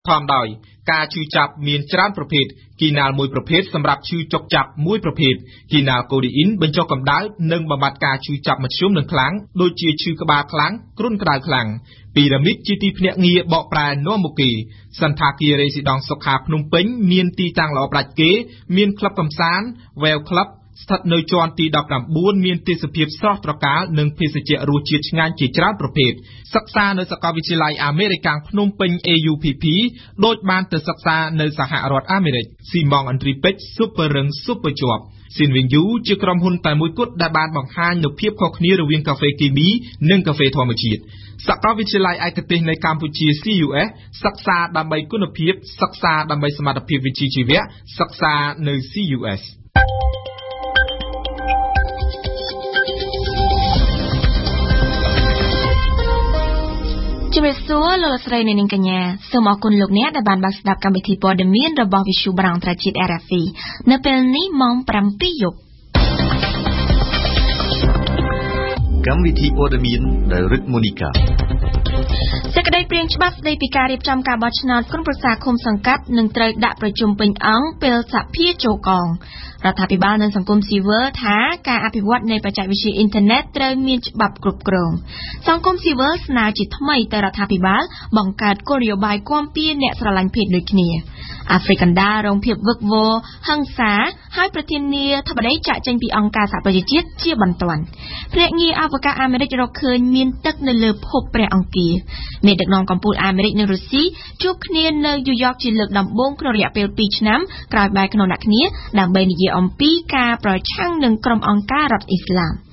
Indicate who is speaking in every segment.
Speaker 1: ធម្មដោយការជឿចាប់មានច្រើនប្រភេទគីណាល់មួយប្រភេទសម្រាប់ជឿចុកចាប់មួយប្រភេទគីណាល់កូដេអ៊ីនបញ្ចុះកម្ដៅនិងបំបត្តិការជឿចាប់មធ្យមនិងខ្លាំងដូចជាឈឺក្បាលខ្លាំងគ្រុនក្តៅខ្លាំងពីរ៉ាមីតជាទីភ្នាក់ងារបកប្រែនាំមុខគេសន្តាគាររេស៊ីដង់សុខាភ្នំពេញមានទីតាំងល្អផ្ដាច់គេមានក្លឹបកំសាន្ត Well Club ស្ថិតនៅជាន់ទី19មានទេសភាពស្រស់ត្រកាលនិងភេសជ្ជៈរសជាតិឆ្ងាញ់ជាច្រើនប្រភេទសិក្សានៅសាកលវិទ្យាល័យអាមេរិកភ្នំពេញ AUPP ដូចបានទៅសិក្សានៅសហរដ្ឋអាមេរិកស៊ីម៉ងអន្ត្រីពេជ្រស៊ុបពឺរឹងស៊ុបពឺជាប់ស៊ីនវិញយូជាក្រុមហ៊ុនតែមួយគត់ដែលបានបង្ហាញនូវភាពខុសគ្នារវាងកាហ្វេគីមីនិងកាហ្វេធម្មជាតិសាកលវិទ្យាល័យឯកទេសនៅកម្ពុជា CUS សិក្សាដើម្បីគុណភាពសិក្សាដើម្បីសមត្ថភាពវិជ្ជាជីវៈសិក្សានៅ CUS
Speaker 2: ជំរាបសួរលោកស្រីអ្នកនាងកញ្ញាសូមអរគុណលោកអ្នកដែលបានស្ដាប់កម្មវិធីព័ត៌មានរបស់វិទ្យុបារាំងត្រជាតិ RFI នៅពេលនេះម៉ោង 7 យប់
Speaker 3: កម្មវិធីព័ត៌មានដោយរិទ្ធមូនីកា
Speaker 2: សេចក្តីព្រាងច្បាប់ស្តីពីការរៀបចំការបោះឆ្នោតក្រុមប្រឹក្សាឃុំសង្កាត់នឹងត្រូវដាក់ប្រជុំពេញអង្គពេលសភាចូលកងរដ្ឋាភិបាលនិងសង្គមស៊ីវិលថាការអភិវឌ្ឍនៃបច្ចេកវិទ្យាអ៊ីនធឺណិតត្រូវមានច្បាប់គ្រប់គ្រងសង្គមស៊ីវិលស្នើជាថ្មីទៅរដ្ឋាភិបាលបង្កើតគោលនយោបាយគាំពារអ្នកស្រឡាញ់ភេទដូចគ្នាអាហ្វ្រិកកណ្ដាលរងភាពវឹកវរហិង្សាហើយប្រធានាធិបតីចាក់ចេញពីអង្គការសហប្រជាជាតិជាបន្ទាន់ភ្នាក់ងារអវកាសអាមេរិករកឃើញមានទឹកនៅលើភពព្រះអង្គារមេដឹកនាំកម្ពុជាអាមេរិកនិងរុស្ស៊ីជួបគ្នានៅញូវយ៉កជាលើកដំបូងក្នុងរយៈពេល2ឆ្នាំក្រោយបែរក្នុងដាក់គ្នាដើម្បីនិយាយអំពីការប្រឆាំងនឹងក្រុមអង្គការរដ្ឋអ៊ីស្លាម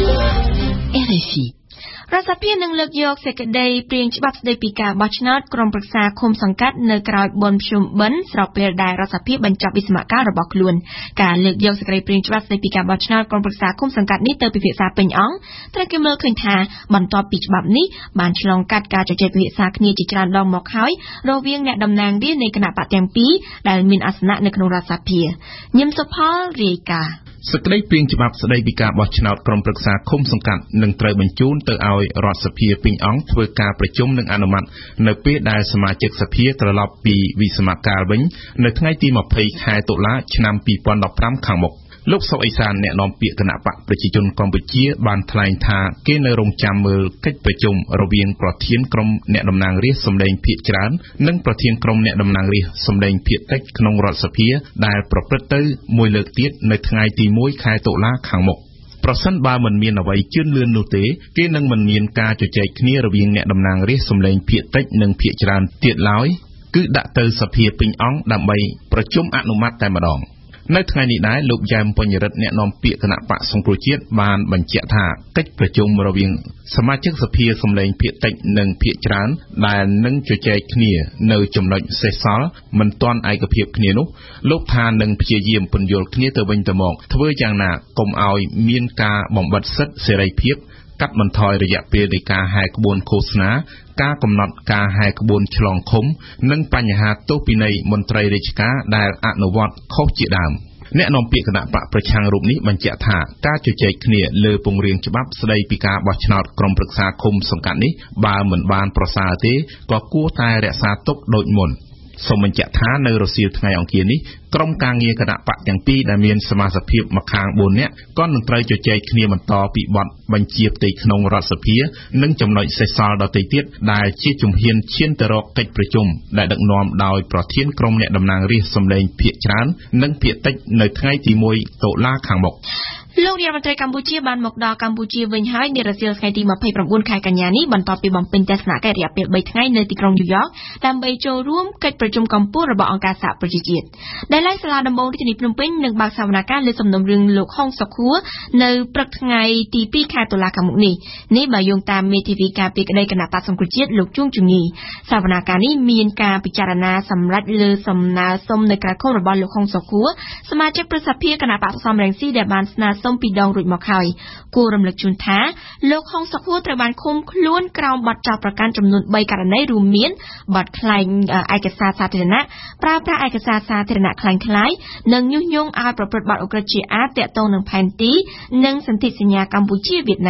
Speaker 2: RFI រដ្ឋសភានឹងលើកយកសេចក្តីព្រាងច្បាប់ស្តីពីការបោះឆ្នោតក្រុមប្រឹក្សាឃុំសង្កាត់នៅក្រោយបុណ្យភ្ជុំបិណ្ឌស្របពេលដែលរដ្ឋសភាបញ្ចប់វិស្សមកាលរបស់ខ្លួនការលើកយកសេចក្តីព្រាងច្បាប់ស្តីពីការបោះឆ្នោតក្រុមប្រឹក្សាឃុំសង្កាត់នេះទៅពិភាក្សាពេញអង្គត្រូវគេមើលឃើញថាបន្ទាប់ពីច្បាប់នេះបានឆ្លងកាត់ការជជែកពិភាក្សាគ្នាជាច្រើនដងមកហើយរវាងអ្នកតំណាងរាស្ត្រនៃគណៈបកទាំងពីរដែលមានអាសនៈនៅក្នុងរដ្ឋសភាញឹមសុផលរាយការណ៍
Speaker 3: សេចក្តីព្រាងច្បាប់ស្តីពីការបោះឆ្នោតក្រុមប្រឹក្សាឃុំសង្កាត់នឹងត្រូវបញ្ជូនទៅឲ្យរដ្ឋសភាពេញអង្គធ្វើការប្រជុំនិងអនុម័តនៅពេលដែលសមាជិកសភាត្រឡប់ពីវិស្សមកាលវិញនៅថ្ងៃទី20ខែតុលាឆ្នាំ2015ខាងមុខលោកសុកអេសានអ្នកនាំពាក្យគណៈបកប្រជាជនកម្ពុជាបានថ្លែងថាគេនៅរងចាំមើលកិច្ចប្រជុំរវាងប្រធានក្រុមអ្នកតំណាងរាស្ត្រសម្លេងភាគច្រើននិងប្រធានក្រុមអ្នកតំណាងរាស្ត្រសម្លេងភាគតិចក្នុងរដ្ឋសភាដែលប្រព្រឹត្តទៅមួយលើកទៀតនៅថ្ងៃទី1ខែតុលាខាងមុខប្រសិនបើមិនមានអ្វីជឿនលឿននោះទេគេនឹងមិនមានការជជែកគ្នារវាងអ្នកតំណាងរាស្ត្រសម្លេងភាគតិចនិងភាគច្រើនទៀតឡើយគឺដាក់ទៅសភាពេញអង្គដើម្បីប្រជុំអនុម័តតែម្ដងនៅថ្ងៃនេះដែរលោកយ៉ែមបញ្ញរិទ្ធអ្នកនាំពាក្យគណៈបកសង្គ្រោះជាតិបានបញ្ជាក់ថាកិច្ចប្រជុំរវាងសមាជិកសភាសម្លេងភាគតិចនិងភាគច្រើនដែលនឹងជជែកគ្នានៅចំណុចសេសសល់មិនទាន់ឯកភាពគ្នានោះលោកថានឹងព្យាយាមពន្យល់គ្នាទៅវិញទៅមកធ្វើយ៉ាងណាកុំឲ្យមានការបំបិទសិទ្ធិសេរីភាពកាត់បន្ថយរយៈពេលនៃការហែក្បួនឃោសនាការកំណត់ការហែក្បួនឆ្លងឃុំនិងបញ្ហាទោសពិន័យមន្ត្រីរាជការដែលអនុវត្តខុសជាដើមអ្នកនាំពាក្យគណៈបកប្រឆាំងរូបនេះបញ្ជាក់ថាការជជែកគ្នាលើពង្រៀងច្បាប់ស្តីពីការបោះឆ្នោតក្រុមប្រឹក្សាឃុំសង្កាត់នេះបើមិនបានប្រសើរទេក៏គួរតែរក្សាទុកដូចមុនសូមបញ្ជាក់ថានៅរសៀលថ្ងៃអង្គារនេះក្រុមការងារគណៈបកទាំងពីរដែលមានសមាជិកភាពម្ខាង4នាក់ក៏នឹងត្រូវជជែកគ្នាបន្តពីបទបញ្ជាផ្ទៃក្នុងរដ្ឋសភានិងចំណុចសេសសល់ដទៃទៀតដែលជាជំហានឈានទៅរកកិច្ចប្រជុំដែលដឹកនាំដោយប្រធានក្រុមអ្នកតំណាងរាស្ត្រសម្លេងភាគច្រើននិងភាគតិចនៅថ្ងៃទី1តុលាខាងមុខ
Speaker 2: លោកនាយករដ្ឋមន្ត្រីកម្ពុជាបានមកដល់កម្ពុជាវិញហើយនារសៀលថ្ងៃទី29ខែកញ្ញានេះបន្ទាប់ពីបំពេញទស្សនកិច្ចរយៈពេល3ថ្ងៃនៅទីក្រុងញូវយ៉កដើម្បីចូលរួមកិច្ចប្រជុំកំពូលរបស់អង្គការសហប្រជាជាតិដែលសាលាដំបងរាជធានីភ្នំពេញនឹងបើកសវនកម្មលើសំណុំរឿងលោកហុងសុខួរនៅព្រឹកថ្ងៃទី2ខែតុលាខាងមុខនេះបើយោងតាមមេធាវីការពីក្តីគណៈបក្សសង្គ្រោះជាតិលោកជួងជំងីសវនកម្មនេះមានការពិចារណាសម្រាប់លើសំណើសុំនៅក្រៅឃុំរបស់លោកហុងសុខួរសមាជិកព្រឹទ្ធសភាគណៈបក្សសំរងស៊ីដែលបានស្នើសុំពីដងរួចមកហើយគួររំលឹកជូនថាលោកហុងសុខួរត្រូវបានឃុំខ្លួនក្រោមបទចោទប្រកាន់ចំនួន3ករណីរួមមានបទក្លែងឯកសារសាធារណៈប្រើប្រាស់ឯកសារសាធារណៈคล้ายៗនិងញុះញង់ឲ្យប្រព្រឹត្តបទឧក្រិដ្ឋជាអាតទាក់ទងនឹងផែនទីនិងសន្ធិសញ្ញាកម្ពុជាវៀតណាម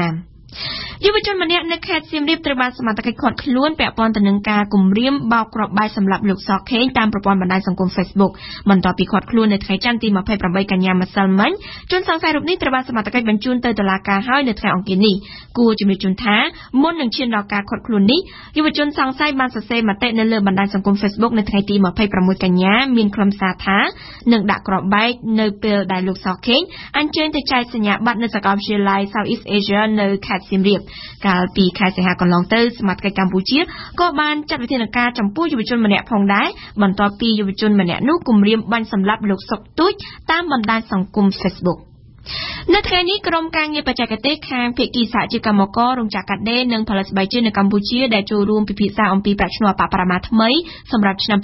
Speaker 2: យុវជនម្នាក់នៅខេត្តសៀមរាបត្រូវបានសមត្ថកិច្ចឃាត់ខ្លួនពាក់ព័ន្ធទៅនឹងការគំរាមបោកគ្រាប់បែកសម្រាប់លោកសខេងតាមប្រព័ន្ធបណ្ដាញសង្គម Facebook បន្ទាប់ពីឃាត់ខ្លួននៅថ្ងៃច័ន្ទទី28 កញ្ញាម្សិលមិញជនសង្ស័យរូបនេះត្រូវបានសមត្ថកិច្ចបញ្ជូនទៅតុលាការហើយនៅថ្ងៃអង្គារនេះគួរជំរាបជូនថាមុននឹងឈានដល់ការឃាត់ខ្លួននេះយុវជនសង្ស័យបានសរសេរមតិនៅលើបណ្ដាញសង្គម Facebook នៅថ្ងៃទី26 កញ្ញាមានខ្លឹមសារថានឹងដាក់គ្រាប់បែកនៅពេលដែលលោកសខេងអញ្ជើញទៅចែកសញ្ញាបត្រនៅសាកលវិទ្យាល័យ Southeast Asia នៅខេត្តសៀមរាបកាលពីខែសីហាកន្លងទៅសមាជិកកម្ពុជាក៏បានចាត់វិធានការចំពោះយុវជនម្នាក់ផងដែរបន្ទាប់ពីយុវជនម្នាក់នោះគំរាមបាញ់សម្លាប់លោកសុកទូចតាមបណ្ដាញសង្គម Facebookនៅថ្ងៃនេះក្រុមការងារបច្ចេកទេសខាងភាគីសហជីវកម្មកររោងចក្រកាត់ដេរនិងផលិតស្បែកជើងនៅកម្ពុជាដែលចូលរួមពិភាក្សាអំពីប្រាក់ឈ្នួលអប្បបរមាថ្មីសម្រាប់ឆ្នាំ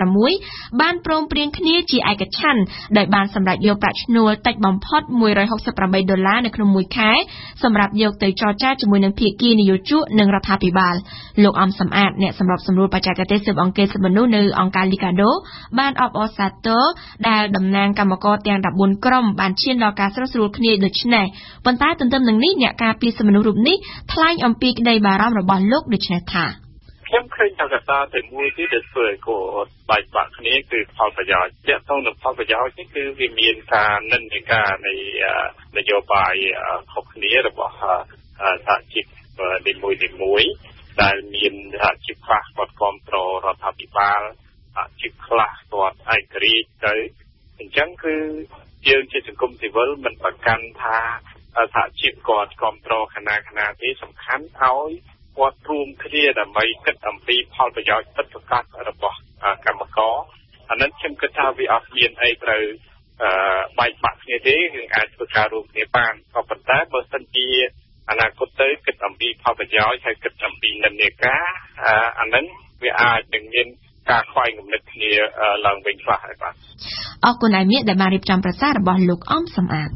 Speaker 2: 2016បានព្រមព្រៀងគ្នាជាឯកច្ឆន្ទដោយបានសម្រេចយកប្រាក់ឈ្នួលតិចបំផុត$168នៅក្នុងមួយខែសម្រាប់យកទៅចរចាជាមួយនឹងភាគីនយោជកនិងរដ្ឋាភិបាលលោកអំសំអាតអ្នកសម្របសម្រួលបច្ចេកទេសស៊ើបអង្កេតសិទ្ធិមនុស្សនៅអង្គការ Liga do បានអបអរសាទរដែលតំណាងកម្មករទាំង14ក្រុមបានឈានដល់ការស្រួលគ្នាដូច្នេះប៉ុន្តែទន្ទឹមនឹងនេះអ្នកការពារសិទ្ធិមនុស្សរូបនេះថ្លែងអំពីក្តីបារម្ភរបស់លោកដូចនេះថា
Speaker 4: ខ្ញុំឃើញថាកត្តាតែមួយទៀតដែលធ្វើឲ្យគាត់បែកបាក់គ្នាគឺផលប្រយោជន៍ទាក់ទងនឹងផលប្រយោជន៍នេះគឺវាមានការនិន្នាការនៃនយោបាយខុសគ្នារបស់សហជីពនីមួយដែលមានសហជីពខ្លះគាត់គ្រប់គ្រងរដ្ឋាភិបាលសហជីពខ្លះគាត់ឯករាជ្យទៅអញ្ចឹងគឺយើងជាសង្គមស៊ីវិលមិនប្រកាន់ថាសហជីពគាត់គ្រប់គ្រងខណៈទេសំខាន់ឲ្យគាត់រួមគ្នាដើម្បីគិតអំពីផលប្រយោជន៍ពិតប្រាកដរបស់កម្មករអានេះខ្ញុំគិតថាវាអត់មានអីត្រូវបែកបាក់គ្នាទេយើងអាចធ្វើការរួមគ្នាបានក៏ប៉ុន្តែបើសិនជាអនាគតទៅគិតអំពីផលប្រយោជន៍ហើយគិតអំពីនិន្នាការអានឹងវាអាចនឹងមានការខ្វែងគំនិតគ្នាឡើងវិញខ្លះហើយបាទ
Speaker 2: អរគុណឯមៀកដែលបានរៀបចំប្រសាសន៍របស់លោកអំសំអាត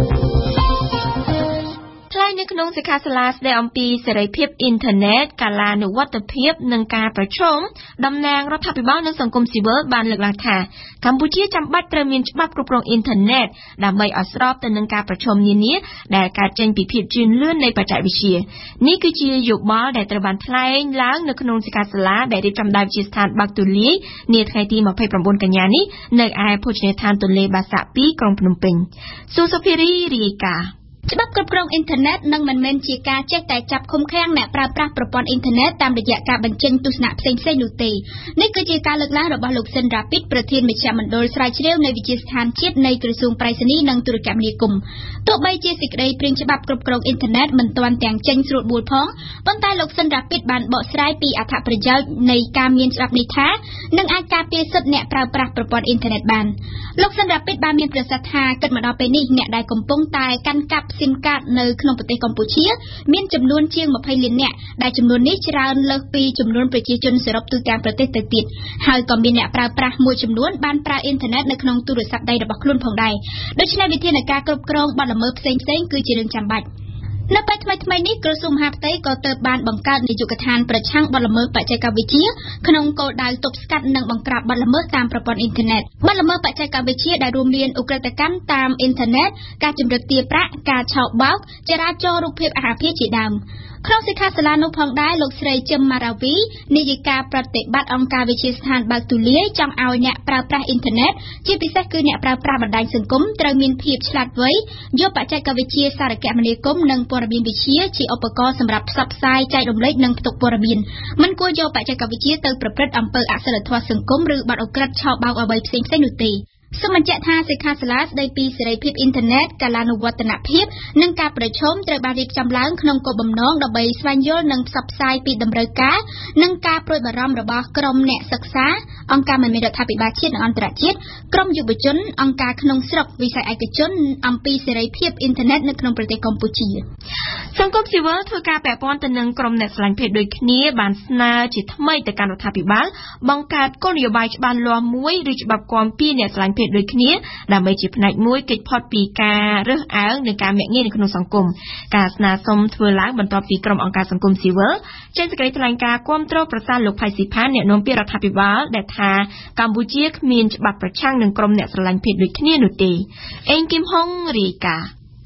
Speaker 2: ថ្លែងនៅក្នុងសិក្ខាសាលាស្ដីអំពីសេរីភាពអ៊ីនធឺណិតកាលានុវត្តភាពនិងការប្រជុំតំណាងរដ្ឋាភិបាលនិងសង្គមស៊ីវិលបានលើកឡើងថាកម្ពុជាចាំបាច់ត្រូវមានច្បាប់គ្រប់គ្រងអ៊ីនធឺណិតដើម្បីឲ្យស្របទៅនឹងការប្រជុំនានាដែលកើតចេញពីភាពជឿនលឿននៃបច្ចេកវិទ្យានេះគឺជាយោបល់ដែលត្រូវបានថ្លែងឡើងនៅក្នុងសិក្ខាសាលាដែលរៀបចំដោយវិទ្យាស្ថានបាក់ទូលាយនាថ្ងៃទី29កញ្ញានេះនៅឯភោជនីយដ្ឋានទន្លេបាសាក់2ក្រុងភ្នំពេញស៊ូសូភីរីរាយការណ៍
Speaker 5: ច្បាប់គ្រប់គ្រងអ៊ីនធឺណិតនឹងមិនមែនជាការចេះតែចាប់ឃុំឃាំងអ្នកប្រើប្រាស់ប្រព័ន្ធអ៊ីនធឺណិតតាមរយៈការបញ្ចេញទស្សនៈផ្សេងៗនោះទេនេះគឺជាការលើកឡើងរបស់លោកសិនរ៉ាពីតប្រធានមជ្ឈមណ្ឌលស្រាវជ្រាវនៃវិទ្យាស្ថានជាតិនៃក្រសួងប្រៃសណីនិងទូរគមនាគមន៍ទោះបីជាសេចក្តីព្រាងច្បាប់គ្រប់គ្រងអ៊ីនធឺណិតមិនទាន់ទាំងចេញស្រួលបួលផងប៉ុន្តែលោកសិនរ៉ាពីតបានបកស្រាយពីអត្ថប្រយោជន៍នៃការមានច្បាប់នេះថានឹងអាចការពារសិទ្ធិអ្នកប្រើប្រាស់ប្រព័ន្ធអ៊ីនធឺណិតបានលោកសិនរ៉ាពីតបានមានប្រសាសន៍ថាគិតមកដល់ពេលនេះអ្នកដែលកំពុងតែកាន់កាប់ស៊ីមកាតនៅក្នុងប្រទេសកម្ពុជាមានចំនួនជាង20លាននាក់ដែលចំនួននេះច្រើនលើសពីចំនួនប្រជាជនសរុបទូទាំងប្រទេសទៅទៀតហើយក៏មានអ្នកប្រើប្រាស់មួយចំនួនបានប្រើអ៊ីនធឺណិតនៅក្នុងទូរស័ព្ទដៃរបស់ខ្លួនផងដែរដូច្នេះវិធានការគ្រប់គ្រងបទល្មើសផ្សេងៗគឺជារឿងចាំបាច់នៅពេលថ្មីនេះក្រសួងមហាផ្ទៃក៏ទើបបានបង្កើតនាយកដ្ឋានប្រឆាំងបទល្មើសបច្ចេកវិទ្យាក្នុងគោលដៅទប់ស្កាត់និងបង្ក្រាបបទល្មើសតាមប្រព័ន្ធអ៊ីនធឺណិតបទល្មើសបច្ចេកវិទ្យាដែលរួមមានឧក្រិដ្ឋកម្មតាមអ៊ីនធឺណិតការជំរិតទារប្រាក់ការឆោបបោកចរាចរណ៍រូបភាពអាហារភាជាដើមក្នុងសិក្ខាសាលានោះផងដែរលោកស្រីជឹមម៉ារាវីនាយិកាប្រតិបត្តិអង្គការវិទ្យាស្ថានបើកទូលាយចង់ឲ្យអ្នកប្រើប្រាស់អ៊ីនធឺណិតជាពិសេសគឺអ្នកប្រើប្រាស់បណ្ដាញសង្គមត្រូវមានភាពឆ្លាតវៃយកបច្ចេកវិទ្យាសារគមនាគមន៍និងព័ត៌មានវិទ្យាជាឧបករណ៍សម្រាប់ផ្សព្វផ្សាយចែករំលែកនិងផ្ទុកព័ត៌មានមិនគួរយកបច្ចេកវិទ្យាទៅប្រព្រឹត្តអំពើអសិលធម៌សង្គមឬបទឧក្រិដ្ឋឆោបបោកអ្វីផ្សេងៗនោះទេសូមបញ្ជាក់ថាសិក្ខាសាលាស្ដីពីសេរីភាពអ៊ីនធឺណិតកាលានុវត្តនភាពនិងការប្រជុំត្រូវបានរៀបចំឡើងក្នុងគោលបំណងដើម្បីស្វែងយល់និងផ្សព្វផ្សាយពីតម្រូវការនិងការព្រួយបារម្ភរបស់ក្រុមអ្នកសិក្សាអង្គការមិនមែនរដ្ឋាភិបាលជាតិនិងអន្តរជាតិក្រុមយុវជនអង្គការក្នុងស្រុកវិស័យឯកជនអំពីសេរីភាពអ៊ីនធឺណិតនៅក្នុងប្រទេសកម្ពុជា
Speaker 2: សង្គមស៊ីវិលធ្វើការពាក់ព័ន្ធទៅនឹងក្រុមអ្នកស្រឡាញ់ភេទដូចគ្នាបានស្នើជាថ្មីទៅកាន់រដ្ឋាភិបាលបង្កើតគោលនយោបាយច្បាស់លាស់មួយឬច្បាប់គាំពៀអ្នកស្រឡាញ់ភេទដូចគ្នាដើម្បីជាផ្នែកមួយគេចផុតពីការរើសអើងនិងការមាក់ងាយនៅក្នុងសង្គមការស្នើសុំធ្វើឡើងបន្ទាប់ពីក្រុមអង្គការសង្គមស៊ីវិលចេញសេចក្តីថ្លែងការណ៍គាំទ្រប្រសាសន៍លោកផៃស៊ីផានអ្នកនាំពាក្យរដ្ឋាភិបាលដែលថាកម្ពុជាគ្មានច្បាប់ប្រឆាំងនឹងក្រុមអ្នកស្រឡាញ់ភេទដូចគ្នានោះទេអេងគឹមហុងរាយការណ៍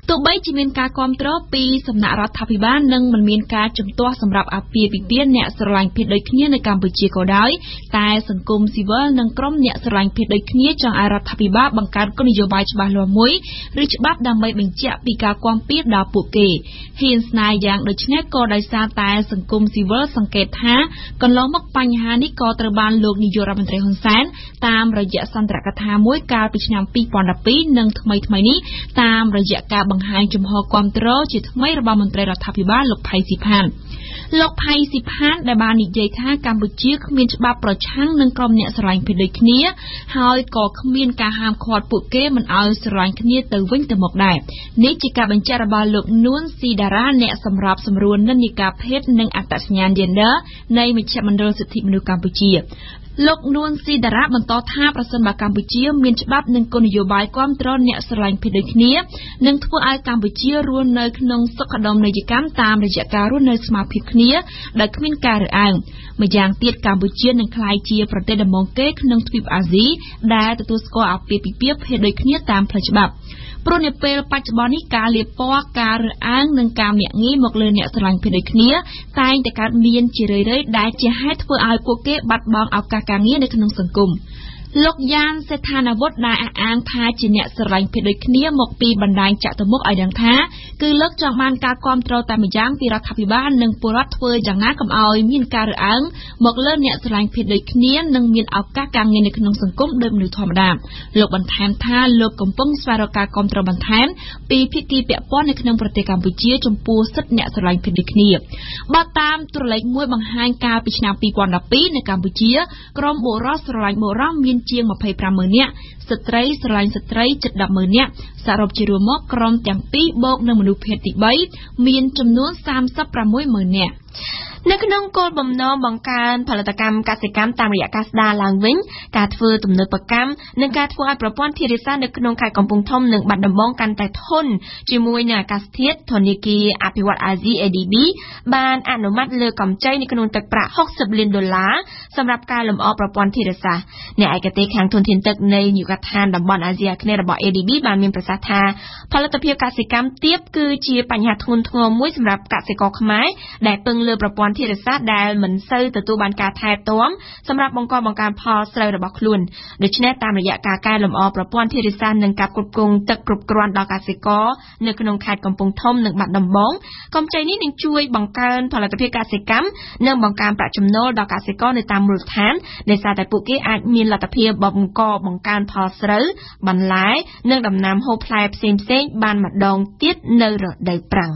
Speaker 6: ទោះបីជាមានការគាំទ្រពីសំណាក់រដ្ឋាភិបាលនិងមិនមានការជំទាស់សម្រាប់អាពាហ៍ពិពាហ៍អ្នកស្រឡាញ់ភេទដូចគ្នានៅកម្ពុជាក៏ដោយតែសង្គមស៊ីវិលនិងក្រុមអ្នកស្រឡាញ់ភេទដូចគ្នាចង់ឲ្យរដ្ឋាភិបាលបង្កើតគោលនយោបាយច្បាស់លាស់មួយឬច្បាប់ដើម្បីបញ្ជាក់ពីការគាំពៀដល់ពួកគេហ៊ានស្នើយ៉ាងដូចនេះក៏ដោយសារតែសង្គមស៊ីវិលសង្កេតថាកន្លងមកបញ្ហានេះក៏ត្រូវបានលោកនាយករដ្ឋមន្ត្រីហ៊ុនសែនតាមរយៈសន្ទរកថាមួយកាលពីឆ្នាំ2012និងថ្មីនេះតាមរយៈការបង្ហាញជំហរគាំទ្រជាថ្មីរបស់មន្ត្រីរដ្ឋាភិបាលលោកផៃស៊ីផានលោកផៃស៊ីផានដែលបាននិយាយថាកម្ពុជាគ្មានច្បាប់ប្រឆាំងនឹងក្រុមអ្នកស្រឡាញ់ភេទដូចគ្នាហើយក៏គ្មានការហាមឃាត់ពួកគេមិនឲ្យស្រឡាញ់គ្នាទៅវិញទៅមកដែរនេះជាការបញ្ជាក់របស់លោកនួនស៊ីដារ៉ាអ្នកសម្របសម្រួលនិន្នាការភេទនិងអត្តសញ្ញាណ gender នៃមជ្ឈមណ្ឌលសិទ្ធិមនុស្សកម្ពុជាលោកនួនស៊ីដារ៉ាបន្តថាប្រសិនបើកម្ពុជាមានច្បាប់និងគោលនយោបាយគាំទ្រអ្នកស្រឡាញ់ភេទដូចគ្នានឹងធ្វើឲ្យកម្ពុជារស់នៅក្នុងសុខដុមនីយកម្មតាមរយៈការរស់នៅស្មើភាពគ្នាដោយគ្មានការរើសអើងម្យ៉ាងទៀតកម្ពុជានឹងក្លាយជាប្រទេសដំបូងគេក្នុងទ្វីបអាស៊ីដែលទទួលស្គាល់អាពាហ៍ពិពាហ៍ភេទដូចគ្នាតាមផ្លូវច្បាប់ព្រោះនៅពេលបច្ចុប្បន្ននេះការលាបពណ៌ការរើសអើងនិងការមាក់ងាយមកលើអ្នកស្រឡាញ់ភេទដូចគ្នាតែងតែកើតមានជារឿយៗដែលជាហេតុធ្វើឲ្យពួកគេបាត់បង់ឱកាសការងារនៅក្នុងសង្គមលោកយ៉ានសេដ្ឋានាវុធដែលអះអាងថាជាអ្នកស្រឡាញ់ភេទដូចគ្នាមកពីបណ្ដាញចាក់ទៅមុខឲ្យដឹងថាគឺលោកចង់បានការគាំទ្រតែម្យ៉ាងពីរដ្ឋាភិបាលនិងពលរដ្ឋធ្វើយ៉ាងណាកុំឲ្យមានការរើសអើងមកលើអ្នកស្រឡាញ់ភេទដូចគ្នានិងមានឱកាសការងារនៅក្នុងសង្គមដោយមនុស្សធម្មតាលោកបន្ថែមថាលោកកំពុងស្វែងរកការគាំទ្របន្ថែមពីភាគីពាក់ព័ន្ធនៅក្នុងប្រទេសកម្ពុជាចំពោះសិទ្ធិអ្នកស្រឡាញ់ភេទដូចគ្នាបើតាមតួលេខមួយបង្ហាញកាលពីឆ្នាំ2012នៅកម្ពុជាក្រុមបុរសស្រឡាញ់បុរសមានជាង 25,000 នាក់ស្ត្រីស្រឡាញ់ស្ត្រីជិត 10,000 នាក់សរុបជារួមមកក្រុមទាំងពីរបូកនឹងមនុស្សភេទទី3មានចំនួន 36,000 នាក់នៅក្នុងគោលបំណងបង្កើនផលិតកម្មកសិកម្មតាមរយៈការស្ដារឡើងវិញការធ្វើទំនើបកម្មនិងការធ្វើឲ្យប្រព័ន្ធធារាសាស្ត្រនៅក្នុងខេត្តកំពង់ធំនិងបាត់ដំបងកាន់តែធន់ជាមួយនឹងអាកាសធាតុធនាគារអភិវឌ្ឍន៍អាស៊ី ADB បានអនុម័តលើកម្ចីនៅក្នុងទឹកប្រាក់$60 លានសម្រាប់ការលម្អប្រព័ន្ធធារាសាស្ត្រអ្នកឯកទេសខាងធនធានទឹកនៃនាយកដ្ឋានតំបន់អាស៊ីអាគ្នេយ៍របស់ ADB បានមានប្រសាសន៍ថាផលិតភាពកសិកម្មទាបគឺជាបញ្ហាធ្ងន់ធ្ងរមួយសម្រាប់កសិករខ្មែរដែលពឹងលើប្រព័ន្ធធារាសាស្ត្រដែលមិនសូវទទួលបានការថែទាំសម្រាប់បង្កើនផលស្រូវរបស់ខ្លួនដូច្នេះតាមរយៈការកែលម្អប្រព័ន្ធធារាសាស្ត្រនិងការគ្រប់គ្រងទឹកគ្រប់គ្រាន់ដល់កសិករនៅក្នុងខេត្តកំពង់ធំនិងបាត់ដំបងកម្ចីនេះនឹងជួយបង្កើនផលិតភាពកសិកម្មនិងបង្កើនប្រាក់ចំណូលដល់កសិករនៅតាមមូលដ្ឋានដោយសារតែពួកគេអាចមានលទ្ធភាពបង្កើនផលស្រូវបន្លែនិងដំណាំហូបផ្លែផ្សេងៗបានម្ដងទៀតនៅរដូវប្រាំង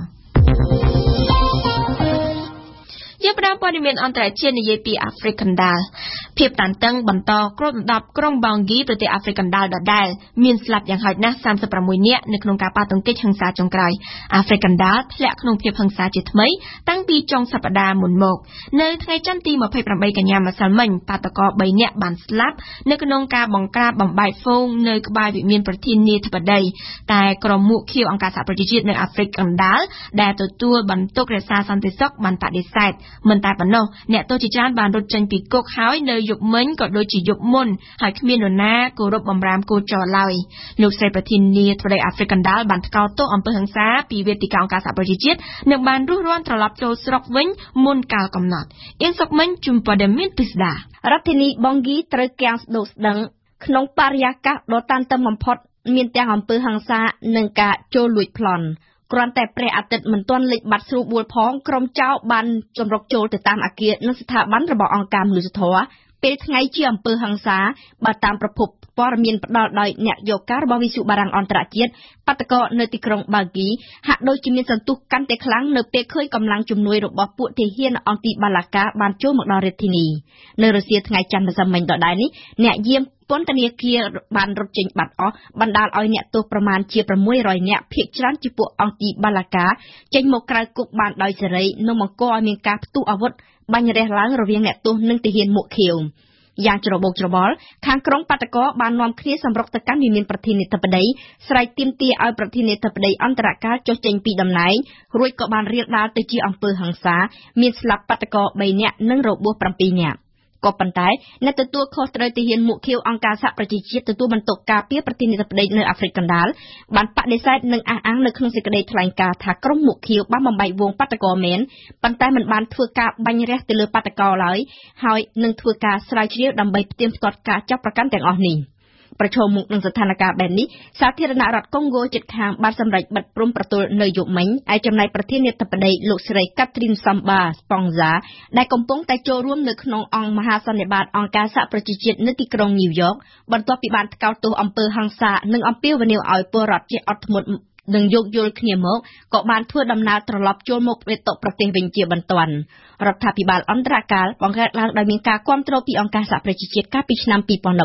Speaker 6: យើងផ្ដើមព័ត៌មានអន្តរជាតិនិយាយពីអាហ្វ្រិកកណ្ដាលភាពតានតឹងបន្តគ្របដណ្ដប់ក្រុងប៊ង់ហ្គីប្រទេសអាហ្វ្រិកកណ្ដាលដដែលមានស្លាប់យ៉ាងហោចណាស់36នាក់នៅក្នុងការប៉ះទង្គិចហិង្សាចុងក្រោយអាហ្វ្រិកកណ្ដាលធ្លាក់ក្នុងភាពហិង្សាជាថ្មីតាំងពីចុងសប្តាហ៍មុនមកនៅថ្ងៃច័ន្ទទី28កញ្ញាម្សិលមិញបាតុករ3នាក់បានស្លាប់នៅក្នុងការបង្ក្រាបបំបែកហ្វូងនៅក្បែរវិមានប្រធានាធិបតីតែក្រុមមុខឃាវអង្គការសហប្រជាជាតិនៅអាហ្វ្រិកកណ្ដាលដែលទទួលបន្ទុករក្សាសន្តិសុខបានបដិសេធមិនតែប៉ុណ្ណោះអ្នកទោសជាច្រើនបានរត់ចេញពីគុកហើយនៅយប់មិញក៏ដូចជាយប់មុនហើយគ្មាននរណាគោរពបម្រាមគោចរឡើយលោកស្រីប្រធានាធិបតីអាហ្វ្រិកកណ្ដាលបានថ្កោលទោសអំពើហិង្សាពីវេទិកាអង្គការសហប្រជាជាតិនិងបានរុះរាន់ត្រឡប់ចូលស្រុកវិញមុនកាលកំណត់អៀងសុកមិញជុំព័ត៌មានពិស្ដា
Speaker 7: រដ្ឋធានីប៊ង់ហ្គីត្រូវគាំងស្ដោស្ដឹងក្នុងបរិយាកាសដ៏តានតឹងបំផុតមានទាំងអំពើហិង្សានិងការចូលលួចប្លន់គ្រាន់តែព្រះអាទិត្យមិនទាន់លិចបាត់ស្រួលបួលផងក្រុមចៅបានចម្រុកចូលទៅតាមអគារនិងស្ថាប័នរបស់អង្គការមនុស្សធម៌ពេលថ្ងៃជាអំពើហិង្សាបើតាមប្រភពព័ត៌មានផ្ដល់ដោយអ្នកយកការរបស់វិទ្យុបារាំងអន្តរជាតិបាតុករនៅទីក្រុងបាហ្គីហាក់ដូចជាមានសន្ទុះកាន់តែខ្លាំងនៅពេលឃើញកម្លាំងជំនួយរបស់ពួកទាហានអង់ទីបាឡាកាបានចូលមកដល់រាជធានីនៅរសៀលថ្ងៃច័ន្ទម្សិលមិញដដែលនេះអ្នកយាមពន្ធនាគារបានរត់ចេញបាត់អស់បណ្ដាលឲ្យអ្នកទោសប្រមាណជា600នាក់ភាគច្រើនជាពួកអង្គទីបាឡាកាចេញមកក្រៅគុកបានដោយសេរីនិងបង្កឲ្យមានការផ្ទុះអាវុធបាញ់រះឡើងរវាងអ្នកទោសនិងទាហានមុខខៀវយ៉ាងច្របូកច្របល់ខាងក្រុងបាតុករបាននាំគ្នាសម្រុកទៅកាន់វិមានប្រធានាធិបតីស្រែកទាមទារឲ្យប្រធានាធិបតីអន្តរកាលចុះចេញពីតំណែងរួចក៏បានរាលដាលទៅជាអំពើហិង្សាមានស្លាប់បាតុករ3នាក់និងរបួស7នាក់ក៏ប៉ុន្តែអ្នកទទួលខុសត្រូវទាហានមួកខៀវអង្គការសហប្រជាជាតិទទួលបន្ទុកការពារប្រធានាធិបតីនៅអាហ្វ្រិកកណ្ដាលបានបដិសេធនិងអះអាងនៅក្នុងសេចក្តីថ្លែងការណ៍ថាក្រុមមួកខៀវបានបំបែកវងបាតកោមែនប៉ុន្តែមិនបានធ្វើការបាញ់រះទៅលើបាតកោឡើយហើយនឹងធ្វើការស្រាវជ្រាវដើម្បីផ្ទៀងផ្ទាត់ការចាប់ប្រកាន់ទាំងអស់នេះប្រឈមមុខនឹងស្ថានភាពបែបនេះសាធារណរដ្ឋកុងហ្គោជិតខាងបានសម្រេចបិទព្រំប្រទល់នៅយប់មិញឯចំណែកប្រធានាធិបតីលោកស្រី Catherine Samba Sponza ដែលកំពុងតែចូលរួមនៅក្នុងអង្គមហាសន្និបាតអង្គការសហប្រជាជាតិនៅទីក្រុងញូវយ៉កបន្ទាប់ពីបានថ្កោលទោសអំពើហិង្សានិងអំពាវនាវឲ្យពលរដ្ឋជះអត់ធ្មត់នឹងយោគយល់គ្នាមកក៏បានធ្វើដំណើរត្រឡប់ចូលមកប្រទេសវិញជាបន្ទាន់រដ្ឋាភិបាលអន្តរកាលបង្កើតឡើងដោយមានការគាំទ្រពីអង្គការសហប្រជាជាតិកាលពីឆ្នាំ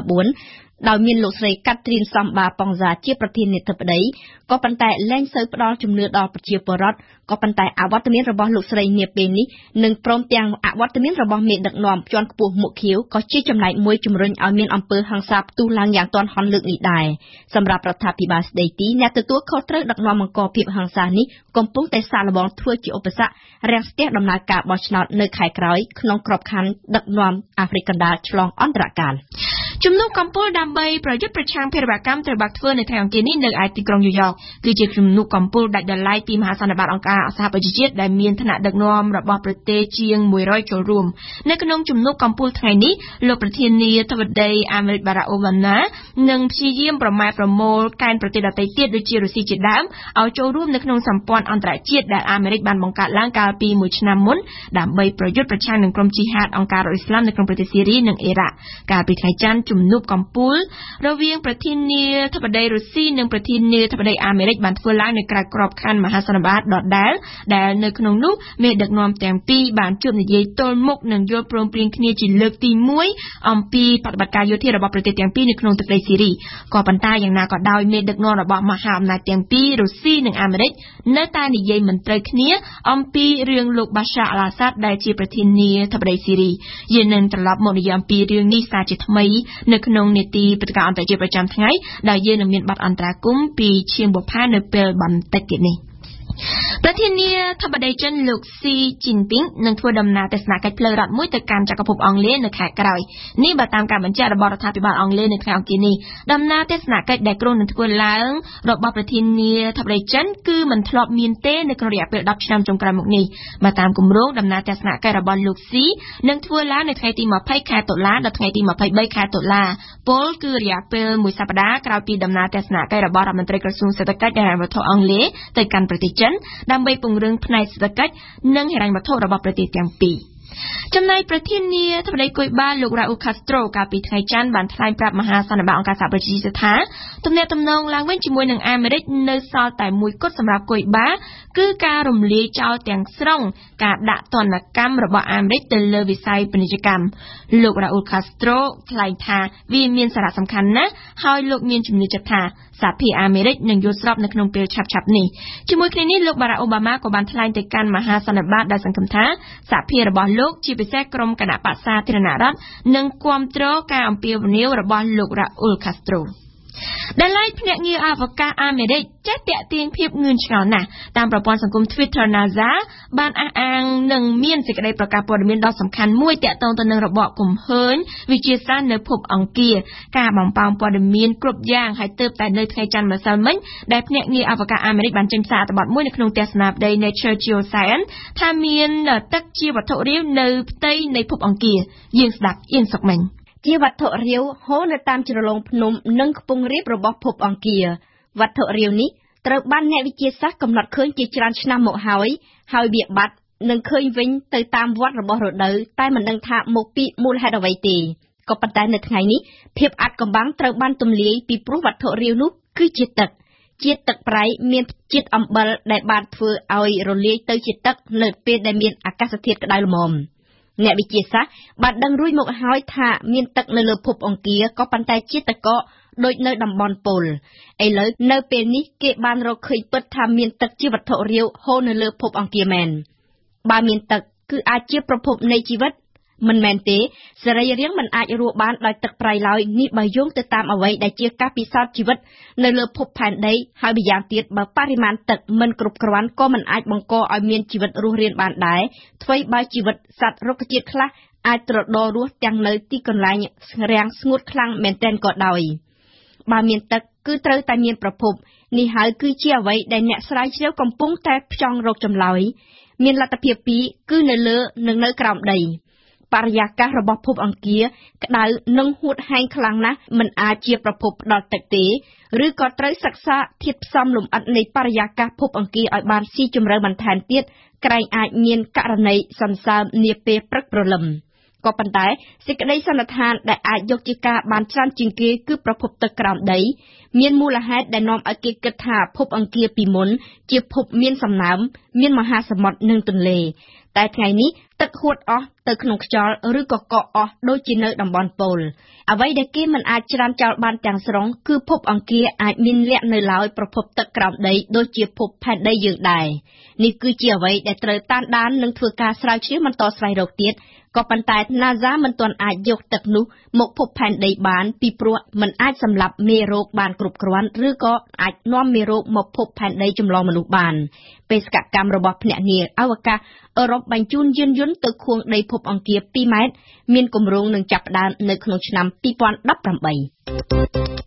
Speaker 7: 2014ដោយមានលោកស្រី Catherine Samba Sponza ជាប្រធានាធិបតីក៏ប៉ុន្តែលែងសូវផ្ដល់ជំនឿដល់ប្រជាពលរដ្ឋក៏ប៉ុន្តែអវត្តមានរបស់លោកស្រីនាពេលនេះនិងព្រមទាំងអវត្តមានរបស់មេដឹកនាំជាន់ខ្ពស់មុខខៀវក៏ជាចំណែកមួយជំរុញឲ្យមានអំពើហិង្សាផ្ទុះឡើងយ៉ាងទាន់ហន់លើកនេះដែរសម្រាប់រដ្ឋាភិបាលស្ដីទីអ្នកទទួលខុសត្រូវដឹកនាំអង្គភាពហិង្សានេះកំពុងតែសាកល្បងធ្វើជាឧបសគ្គរាំងស្ទះដំណើរការបោះឆ្នោតនៅខែក្រោយក្នុងក្របខ័ណ្ឌដឹកនាំអាហ្វ្រិកកណ្ដាលឆ្លងអន្តរកាល
Speaker 2: ជំនុំកំពូលដើម្បីប្រយុទ្ធប្រឆាំងភេរវកម្មត្រូវបានធ្វើនៅថ្ងៃអង្គារនេះនៅឯទីក្រុងញូវយ៉កគឺជាជំនុំកំពូលដាច់ដោយឡែកពីមហាសន្និបាតអង្គការសហប្រជាជាតិដែលមានឋានៈដឹកនាំរបស់ប្រទេសជាង100ចូលរួមនៅក្នុងជំនុំកំពូលថ្ងៃនេះលោកប្រធានាធិបតីអាមេរិកបារ៉ាក់អូបាម៉ានឹងព្យាយាមប្រម៉ែប្រមូលកែនប្រទេសដទៃទៀតដូចជារុស្ស៊ីជាដើមឲ្យចូលរួមនៅក្នុងសម្ព័ន្ធអន្តរជាតិដែលអាមេរិកបានបង្កើតឡើងកាលពី1ឆ្នាំមុនដើម្បីប្រយុទ្ធប្រឆាំងនឹងក្រុមជីហាតអង្គការរដ្ឋឥស្លាមនៅក្នុងប្រទេសស៊ីរីនិងអ៊ីរ៉ាក់កាលពីថ្ងៃច័ន្ទជំនុំកំពូលរវាងប្រធានាធិបតីរុស្ស៊ីនិងប្រធានាធិបតីអាមេរិកបានធ្វើឡើងនៅក្រៅក្របខ័ណ្ឌមហាសន្និបាតដដែលដែលនៅក្នុងនោះមេដឹកនាំទាំងពីរបានជួបនិយាយទល់មុខនិងយល់ព្រមព្រៀងគ្នាជាលើកទី1អំពីបដិបត្តិការយោធារបស់ប្រទេសទាំងពីរនៅក្នុងទឹកដីស៊ីរីក៏ប៉ុន្តែយ៉ាងណាក៏ដោយមេដឹកនាំរបស់មហាអំណាចទាំងពីររុស្ស៊ីនិងអាមេរិកនៅតែនិយាយមិនត្រូវគ្នាអំពីរឿងលោកបាសាអល់អាសាដដែលជាប្រធានាធិបតីស៊ីរីយើងនឹងត្រឡប់មកនិយាយអំពីរឿងនេះសារជាថ្មីនៅក្នុងនេតិព្រឹត្តិការណ៍អន្តរជាតិប្រចាំថ្ងៃដែលយើងនឹងមានបទអន្តរាគមន៍ពីឈៀងបុប្ផានៅពេលបន្តិចទៀតនេះប្រធានាធិបតីចិនលោកស៊ីជីនពីងនឹងធ្វើដំណើរទស្សនកិច្ចផ្លូវរដ្ឋមួយទៅកាន់ចក្រភពអង់គ្លេសនៅខែក្រោយនេះបើតាមការបញ្ជាក់របស់រដ្ឋាភិបាលអង់គ្លេសនៅថ្ងៃអង្គារនេះដំណើរទស្សនកិច្ចដែលគ្រោងនឹងធ្វើឡើងរបស់ប្រធានាធិបតីចិនគឺមិនធ្លាប់មានទេនៅក្នុងរយៈពេល10ឆ្នាំចុងក្រោយមកនេះបើតាមគម្រោងដំណើរទស្សនកិច្ចរបស់លោកស៊ីនឹងធ្វើឡើងនៅថ្ងៃទី20ខែតុលាដល់ថ្ងៃទី23ខែតុលាពលគឺរយៈពេល1សប្តាហ៍ក្រោយពីដំណើរទស្សនកិច្ចរបស់រដ្ឋមន្ត្រីក្រសួងសេដ្ឋកិច្ចនិងហិរញ្ញវត្ថុអង់គ្លេសទៅកាន់ប្រទេសចិនដើម្បីពង្រឹងផ្នែកសេដ្ឋកិច្ចនិងហិរញ្ញវត្ថុរបស់ប្រទេសទាំងពីរចំណែកប្រធានាធិបតីគុយបាលោករ៉ាអ៊ូល ខាស្ត្រូកាលពីថ្ងៃច័ន្ទបានថ្លែងប្រាប់មហាសន្និបាតអង្គការសហប្រជាជាតិថាទំនាក់ទំនងឡើងវិញជាមួយនឹងអាមេរិកនៅសល់តែមួយគត់សម្រាប់គុយបាគឺការរំលាយចោលទាំងស្រុងការដាក់ទណ្ឌកម្មរបស់អាមេរិកទៅលើវិស័យពាណិជ្ជកម្មលោករ៉ាអ៊ូល ខាស្ត្រូថ្លែងថាវាមានសារៈសំខាន់ណាស់ហើយលោកមានជំនឿចិត្តថាសហភាពអាមេរិកនឹងយល់ស្របនៅក្នុងពេលឆាប់ៗនេះជាមួយគ្នានេះលោកបារ៉ាក់អូបាម៉ាក៏បានថ្លែងទៅកាន់មហាសន្និបាតដែលសង្ឃឹមថាសហភាពរបស់លោកជាពិសេសក្រុមគណៈបក្សសាធារណរដ្ឋនឹងគាំទ្រការអំពាវនាវរបស់លោករ៉ាអ៊ូល ខាស្ត្រូដែលឡែកភ្នាក់ងារអវកាសអាមេរិកចេះតាក់ទាញភាពងឿនឆ្ងល់ណាស់តាមប្រព័ន្ធសង្គម Twitter NASA បានអះអាងនឹងមានសេចក្តីប្រកាសព័ត៌មានដ៏សំខាន់មួយតាក់ទងទៅនឹងរបបកំហើញវិទ្យាសាស្ត្រនៅភពអង្គារការបំផាំងព័ត៌មានគ្រប់យ៉ាងហើយទើបតែនៅថ្ងៃច័ន្ទម្សិលមិញដែលភ្នាក់ងារអវកាសអាមេរិកបានចេញផ្សាយអត្ថបទមួយនៅក្នុងទស្សនាវដ្តី Nature Geoscience ថាមានទឹកជាវត្ថុរាវនៅផ្ទៃនៃភពអង្គារយើងស្ដាប់អៀងសុកមិញ
Speaker 7: ជាវត្ថុរាវហូរនៅតាមជ្រលងភ្នំនិងខ្ពង់រាបរបស់ភពអង្គារវត្ថុរាវនេះត្រូវបានអ្នកវិទ្យាសាស្ត្រកំណត់ឃើញជាច្រើនឆ្នាំមកហើយវាបាត់នឹងឃើញវិញទៅតាមវដ្តរបស់រដូវតែមិនដឹងថាមកពីមូលហេតុអ្វីទេក៏ប៉ុន្តែនៅថ្ងៃនេះភាពអាថ៌កំបាំងត្រូវបានទម្លាយពីព្រោះវត្ថុរាវនោះគឺជាទឹកជាតិទឹកប្រៃមានជាតិអំបិលដែលបានធ្វើឲ្យរលាយទៅជាទឹកនៅពេលដែលមានអាកាសធាតុក្តៅល្មមអ្នកវិទ្យាសាស្ត្របានដឹងរួចមកហើយថាមានទឹកនៅលើភពអង្គារក៏ប៉ុន្តែជាទឹកកកដូចនៅតំបន់ប៉ូលឥឡូវនៅពេលនេះគេបានរកឃើញពិតថាមានទឹកជាវត្ថុរាវហូរនៅលើភពអង្គារមែនបើមានទឹកគឺអាចជាប្រភពនៃជីវិតមិនមែនទេសរីរាង្គមិនអាចរស់បានដោយទឹកប្រៃឡើយនេះបើយោងទៅតាមអ្វីដែលជាការពិសោធន៍ជីវិតនៅលើភពផែនដីហើយម្យ៉ាងទៀតបើបរិមាណទឹកមិនគ្រប់គ្រាន់ក៏មិនអាចបង្កឲ្យមានជីវិតរស់រានបានដែរអ្វីបើជីវិតសត្វរុក្ខជាតិខ្លះអាចត្រដររស់ទាំងនៅទីកន្លែងរាំងស្ងួតខ្លាំងមែនទែនក៏ដោយបើមានទឹកគឺត្រូវតែមានប្រភពនេះហើយគឺជាអ្វីដែលអ្នកស្រាវជ្រាវកំពុងតែផ្ចង់រកចម្លើយមានលទ្ធភាពពីរគឺនៅលើនិងនៅក្រោមដីបរិយាកាសរបស់ភពអង្គារក្តៅនិងហួតហែងខ្លាំងណាស់មិនអាចជាប្រភពផ្ដល់ទឹកទេឬក៏ត្រូវសិក្សាធាតុផ្សំលម្អិតនៃបរិយាកាសភពអង្គារឲ្យបានស៊ីជម្រៅបន្ថែមទៀតក្រែងអាចមានករណីសន្សើមនាពេលព្រឹកព្រលឹមក៏ប៉ុន្តែសេចក្តីសន្និដ្ឋានដែលអាចយកជាការបានច្រើនជាងគេគឺប្រភពទឹកក្រោមដីមានមូលហេតុដែលនាំឲ្យគេគិតថាភពអង្គារពីមុនជាភពមានសំណើមមានមហាសមុទ្រនិងទន្លេតែថ្ងៃនេះទឹកហួតអស់ទៅក្នុងខ្យល់ឬក៏កកអស់ដូចជានៅតំបន់ប៉ូលអ្វីដែលគេមិនអាចច្រានចោលបានទាំងស្រុងគឺភពអង្គារអាចមានលក្ខនៅឡើយប្រភពទឹកក្រោមដីដូចជាភពផែនដីយើងដែរនេះគឺជាអ្វីដែលត្រូវតាមដាននិងធ្វើការស្រាវជ្រាវបន្តស្វែងរកទៀតក៏ប៉ុន្តែ NASA មិនទាន់អាចយកទឹកនោះមកភពផែនដីបានពីព្រោះมันអាចសម្លាប់មេរោគបានគ្រប់គ្រាន់ឬក៏អាចនាំមេរោគមកភពផែនដីចម្លងមនុស្សបានបេសកកម្មរបស់ភ្នាក់ងារអវកាសអឺរ៉ុបបញ្ជូនយានយន្តទៅខួងដីភពអង្គារ2ម៉ែត្រមានគម្រោងនឹងចាប់ផ្ដើមនៅក្នុងឆ្នាំ2018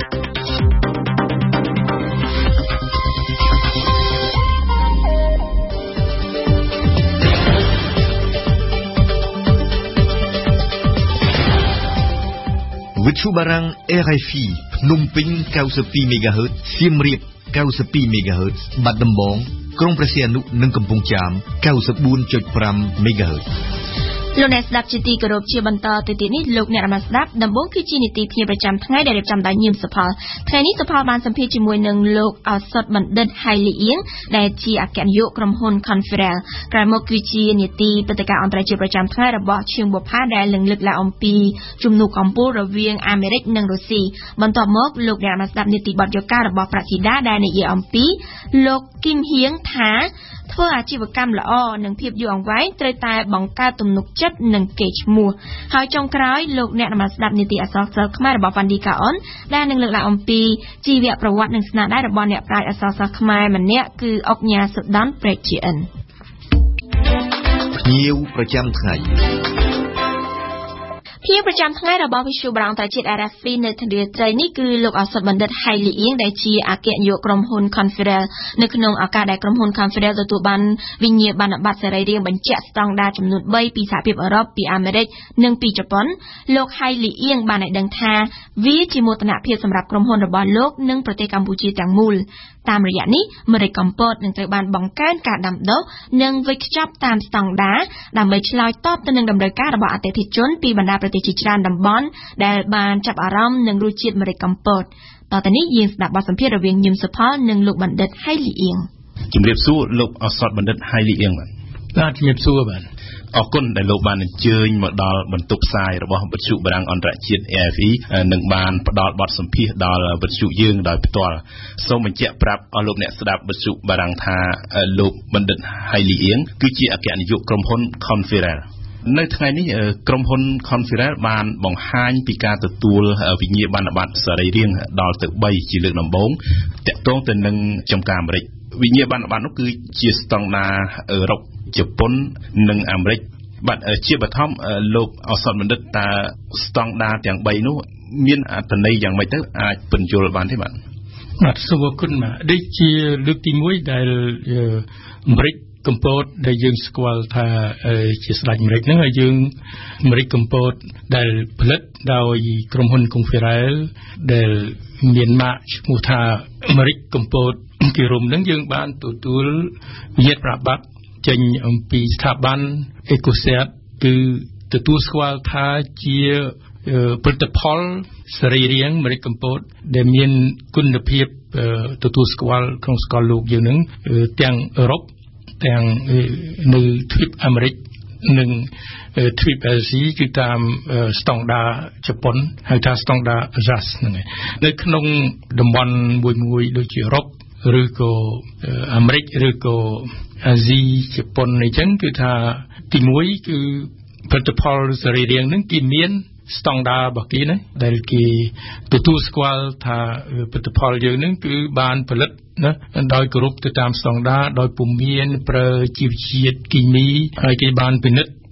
Speaker 8: វិទ្យុបារាំង RFI ភ្នំពេញ 92 MHz សៀមរាប 92 MHz បាត់ដំបងក្រុងព្រះសីហនុនិងកំពង់ចាម 94.5 MHz
Speaker 2: លោកអ្នកស្ដាប់ជាទីគោរពជាបន្តទៅទៀតនេះលោកអ្នកបានស្ដាប់ដំបូងគឺជានីតិភាពប្រចាំថ្ងៃដែលរៀបចំដោយញឹមសុផលថ្ងៃនេះសុផលបានសម្ភាសជាមួយនឹងលោកឱសថបណ្ឌិតហៃលីអៀងដែលជាអគ្គនាយកក្រុមហ៊ុន Conferel ក្រោយមកគឺជានីតិព្រឹត្តិការណ៍អន្តរជាតិប្រចាំថ្ងៃរបស់ឈៀងបុប្ផាដែលលើកឡើងអំពីជំនួបកម្ពុជារវាងអាមេរិកនិងរុស្ស៊ីបន្ទាប់មកលោកអ្នកបានស្ដាប់នីតិបទយការបស់ប្រធានាដែលនិយាយអំពីលោកគីមហៀងថាធ្វើអាជីវកម្មល្អនិងភាពយូរអង្វែងត្រូវតែបង្កើតទំនុកចិត្តនិងកេរ្តិ៍ឈ្មោះហើយចុងក្រោយលោកអ្នកបានស្ដាប់នីតិអក្សរសិល្ប៍ខ្មែររបស់វ៉ាន់ឌីកាអុនដែលនឹងលើកឡើងអំពីជីវប្រវត្តិនិងស្នាដៃរបស់អ្នកប្រាជ្ញអក្សរសិល្ប៍ខ្មែរម្នាក់គឺអុកញ៉ាសុដានព្រែកជាអិន
Speaker 8: ភ្ញៀវប្រចាំថ្ងៃ
Speaker 2: ជាប្រចាំថ្ងៃរបស់វិទ្យុបារាំងតាជាតិ RFI នៅថ្ងៃត្រីនេះគឺលោកឱសថបណ្ឌិតហៃលីអៀងដែលជាអគ្គនាយកក្រុមហ៊ុន Conferel នៅក្នុងឱកាសដែលក្រុមហ៊ុន Conferel ទទួលបានវិញ្ញាបនបត្រសេរីរាង្គបញ្ជាក់ស្តង់ដារចំនួន3ពីសហភាពអឺរ៉ុបពីអាមេរិកនិងពីជប៉ុនលោកហៃលីអៀងបានឲ្យដឹងថាវាជាមោទនភាពសម្រាប់ក្រុមហ៊ុនរបស់លោកនិងប្រទេសកម្ពុជាទាំងមូលតាមរយៈនេះម្រេចកំពតនឹងត្រូវបានបង្កើនការដាំដុះនិងវេចខ្ចប់តាមស្តង់ដារដើម្បីឆ្លើយតបទៅនឹងតម្រូវការរបស់អតិថិជនពីបណ្ដាប្រទេសជាច្រើនតំបន់ដែលបានចាប់អារម្មណ៍នឹងរសជាតិម្រេចកំពតតទៅនេះយើងស្ដាប់បទសម្ភាសន៍រវាងញឹមសុផលនិងលោកបណ្ឌិតហៃលីអៀង
Speaker 3: ជំរាបសួរលោកឱសថបណ្ឌិតហៃលីអៀង
Speaker 9: បាទជំរាបសួរបាទ
Speaker 3: អរគុណដែលលោកបានអញ្ជើញមកដល់បន្ទប់ផ្សាយរបស់វិទ្យុបារាំងអន្តរជាតិ RFI និងបានផ្ដល់បទសម្ភាសន៍ដល់វិទ្យុយើងដោយផ្ទាល់សូមបញ្ជាក់ប្រាប់អស់លោកអ្នកស្ដាប់វិទ្យុបារាំងថាលោកបណ្ឌិតហៃលីអៀងគឺជាអគ្គនាយកក្រុមហ៊ុន Conferel នៅថ្ងៃនេះក្រុមហ៊ុន Conferel បានបង្ហាញពីការទទួលវិញ្ញាបនបត្រសេរីរាង្គដល់ទៅ3ជាលើកដំបូងទាក់ទងទៅនឹងចំការអាមេរិកវិញ្ញាបនបត្រនោះគឺជាស្តង់ដារអឺរ៉ុបជប៉ុននិងអាមេរិកបាទជាបឋមលោកឱសថបណ្ឌិតតើស្តង់ដារទាំង3នោះមានអត្ថន័យយ៉ាងម៉េចទៅអាចពន្យល់បានទេ
Speaker 9: បាទសូមអរគុណបាទដូចជាលើកទី1ដែលអាមេរិកកំពតដែលយើងស្គាល់ថាជាស្ដេចអាមេរិកហ្នឹងហើយយើងអាមេរិកកំពតដែលផលិតដោយក្រុមហ៊ុន Conferel ដែលមានម៉ាកឈ្មោះថាអាមេរិកកំពតគិរុំហ្នឹងយើងបានទទួលវិញ្ញាបនបត្រចេញអំពីស្ថាប័ន EcoCert គឺទទួលស្គាល់ថាជាផលិតផលសេរីរាង្គអាមេរិកកំពតដែលមានគុណភាពទទួលស្គាល់ក្នុងសកលលោកយើងហ្នឹងទាំងអឺរ៉ុបទាំងនៅទ្វីបអាមេរិកនិងទ្វីបអាស៊ីគឺតាមស្តង់ដារជប៉ុនហៅថាស្តង់ដារ JAS ហ្នឹងឯងនៅក្នុងតំបន់មួយដូចជាអឺរ៉ុបឬក៏អាមេរិកឬក៏អាស៊ីជប៉ុនអីចឹងគឺថាទី1គឺផលិតផលសេរីរាង្គហ្នឹងគេមានស្តង់ដាររបស់គេណាដែលគេទទួលស្គាល់ថាផលិតផលយើងហ្នឹងគឺបានផលិតណាដោយគោរពទៅតាមស្តង់ដារដោយពុំមានប្រើជីវជាតិគីមីហើយគេបានពិនិត្យ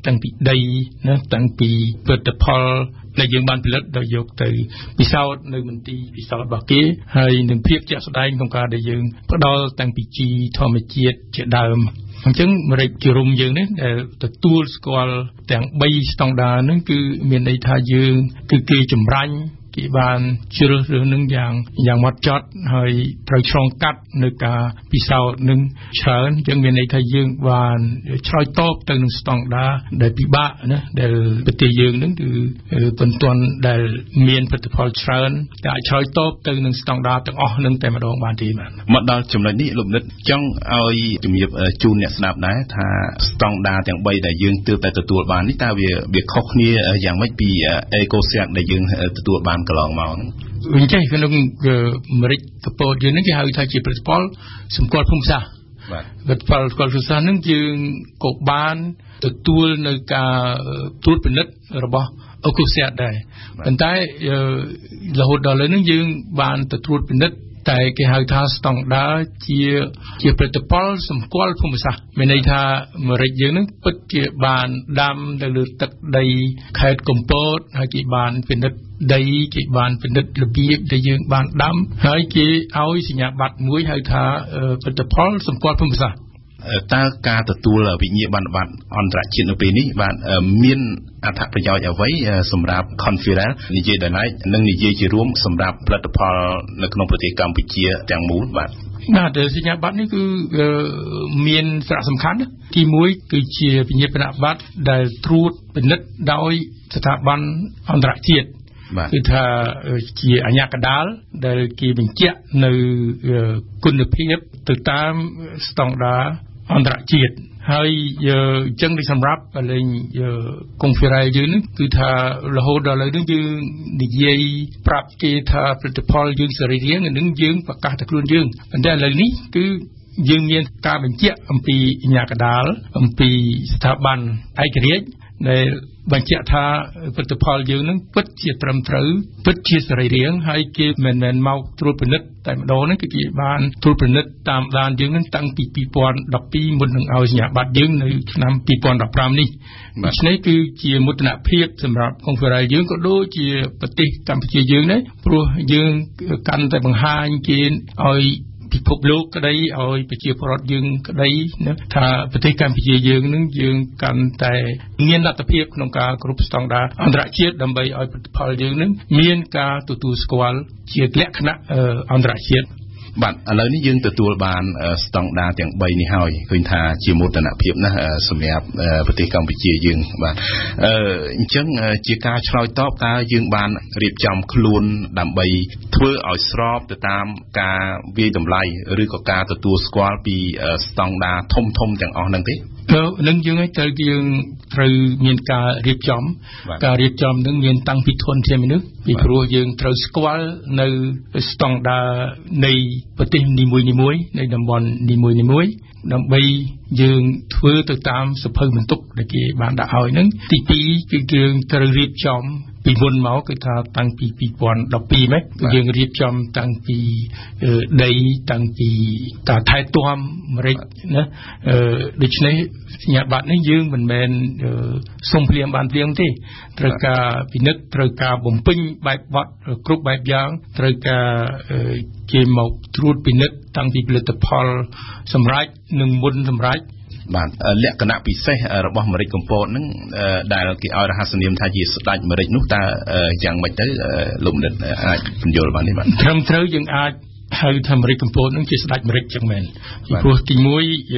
Speaker 9: តាំងពីដីណាតាំងពីផលិតផលដែលយើងបានផលិតដោយយកទៅពិសោធន៍នៅមន្ទីរពិសោធន៍របស់គេហើយនឹងភាពជាក់ស្ដែងក្នុងការដែលយើងផ្ដល់តាំងពីជីធម្មជាតិជាដើមអញ្ចឹងម្រេចជារុំយើងនេះដែលទទួលស្គាល់ទាំង3ស្តង់ដារហ្នឹងគឺមានន័យថាយើងគឺគេចម្រាញ់គេបានជ្រើសរើសនឹងយ៉ាងម៉ត់ចត់ហើយត្រូវឆ្លងកាត់នៅការពិសោធន៍នឹងច្រើនអញ្ចឹងមានន័យថាយើងបានឆ្លើយតបទៅនឹងស្តង់ដារដែលពិបាកណាដែលប្រទេសយើងនឹងគឺមិនទាន់ដែលមានផលិតផលច្រើនតែអាចឆ្លើយតបទៅនឹងស្តង់ដារទាំងអស់នឹងតែម្ដងបានទេបាទ
Speaker 3: មកដល់ចំណុចនេះលោកនិតចង់ឲ្យជំរាបជូនអ្នកស្ដាប់ដែរថាស្តង់ដារទាំង3ដែលយើងទើបតែទទួលបាននេះតើវាខុសគ្នាយ៉ាងម៉េចពីអេកូសែកដែលយើងទទួលបានកន្លងមកហ្នឹង
Speaker 9: វិញចេះក្នុងអាមេរិកកពតយើងនេះគេហៅថាជាផលិតផលសម្គាល់ភូមិសាស្ត្របាទផលិតផលភូមិសាស្ត្រហ្នឹងយើងក៏បានទទួលនៅការត្រួតពិនិត្យរបស់អេកូសែកដែរប៉ុន្តែរហូតដល់ឥឡូវហ្នឹងយើងបានទៅត្រួតពិនិត្យតែគេហៅថាស្តង់ដារជាផលិតផលសម្គាល់ភូមិសាស្ត្រមានន័យថាអាមេរិកយើងនឹងពិតជាបានដាំទៅលើទឹកដីខេត្តកំពតហើយគេបានពិនិត្យដីគេបានពិនិត្យរបៀបដែលយើងបានដាំហើយគេឲ្យសញ្ញាបត្រមួយហៅថាផលិតផលសម្គាល់ភូមិសាស្ត្រ
Speaker 3: តើការទទួលវិញ្ញាបនបត្រអន្តរជាតិនៅពេលនេះបាទមានអត្ថប្រយោជន៍អ្វីសម្រាប់ Conference និយាយដោយឡែកនិងនិយាយជារួមសម្រាប់ផលិតផលនៅក្នុងប្រទេសកម្ពុជាទាំងមូលបាទ
Speaker 9: សញ្ញាបត្រនេះគឺមានសារៈសំខាន់ទី1គឺជាវិញ្ញាបនបត្រដែលត្រួតពិនិត្យដោយស្ថាប័នអន្តរជាតិគឺថាជាអាជ្ញាកណ្ដាលដែលគេបញ្ជាក់នៅគុណភាពទៅតាមស្តង់ដារអន្តរជាតិហើយអញ្ចឹងសម្រាប់លេងកុងហ្វេរ៉ែយើងនេះគឺថារហូតដល់ឥឡូវនេះយើងនិយាយប្រាប់គេថាផលិតផលយើងសេរីរាង្គនឹងយើងប្រកាសតែខ្លួនយើងប៉ុន្តែឥឡូវនេះគឺយើងមានការបញ្ជាក់អំពីអាជ្ញាកណ្ដាលអំពីស្ថាប័នឯករាជ្យដែលបញ្ជាក់ថាផលិតផលយើងនឹងពិតជាត្រឹមត្រូវពិតជាសេរីរាង្គហើយគេមិនមែនមកត្រួតពិនិត្យតែម្ដងហ្នឹងគឺគេបានត្រួតពិនិត្យតាមដានយើងនឹងតាំងពី2012មុននឹងឲ្យសញ្ញាបត្រយើងនៅឆ្នាំ2015នេះដូច្នេះគឺជាមោទនភាពសម្រាប់កុងហ្វេរ៉ែយើងក៏ដូចជាប្រទេសកម្ពុជាយើងដែរព្រោះយើងកាន់តែបង្ហាញគេឲ្យពិភពលោកក្តីឲ្យប្រជាពលរដ្ឋយើងក្តីណាថាប្រទេសកម្ពុជាយើងនឹងយើងកាន់តែមានលទ្ធភាពក្នុងការគ្រប់ស្តង់ដារអន្តរជាតិដើម្បីឲ្យផលិតផលយើងនឹងមានការទទួលស្គាល់ជាលក្ខណៈអន្តរជាតិ
Speaker 3: បាទឥឡូវនេះយើងទទួលបានស្តង់ដារទាំង3នេះហើយឃើញថាជាមោទនភាពណាស់សម្រាប់ប្រទេសកម្ពុជាយើងបាទអញ្ចឹងជាការឆ្លើយតបតើយើងបានរៀបចំខ្លួនដើម្បីធ្វើឲ្យស្របទៅតាមការវាយតម្លៃឬក៏ការទទួលស្គាល់ពីស្តង់ដារធំទាំងអស់ហ្នឹងទេ
Speaker 9: នឹងយើងត្រូវមានការរៀបចំនឹងមានតាំងពីធនធានមនុស្សពីព្រោះយើងត្រូវស្គាល់នៅស្តង់ដារនៃប្រទេសនីមួយៗនៃតំបន់នីមួយៗដើម្បីយើងធ្វើទៅតាមសភៅបន្ទុកដែលគេបានដាក់ឲ្យហ្នឹងទី2គឺយើងត្រូវរៀបចំពីមុនមកគឺថាតាំងពី2012ម៉េចគឺយើងរៀបចំតាំងពីដីតាំងពីការថែទាំម្រេចណាដូច្នេះសញ្ញាបត្រនេះយើងមិនមែនសុំភ្លាមបានភ្លាមទេត្រូវការពិនិត្យត្រូវការបំពេញបែបបទគ្រប់បែបយ៉ាងត្រូវការគេមកត្រួតពិនិត្យតាំងពីផលិតផលសម្រាប់និងមុនសម្រាប់
Speaker 3: បាទលក្ខណៈពិសេសរបស់ម្រេចកំពតហ្នឹងដែលគេឲ្យរហស្សនាមថាជាស្ដេចម្រេចនោះតើយ៉ាងម៉េចទៅលោកបណ្ឌិតអាចបញ្យល់បានទេបាទ
Speaker 9: ត្រឹមត្រូវយើងអាចហៅថាម្រេចកំពតហ្នឹងជាស្ដេចម្រេចចឹងមែនពីព្រោះទី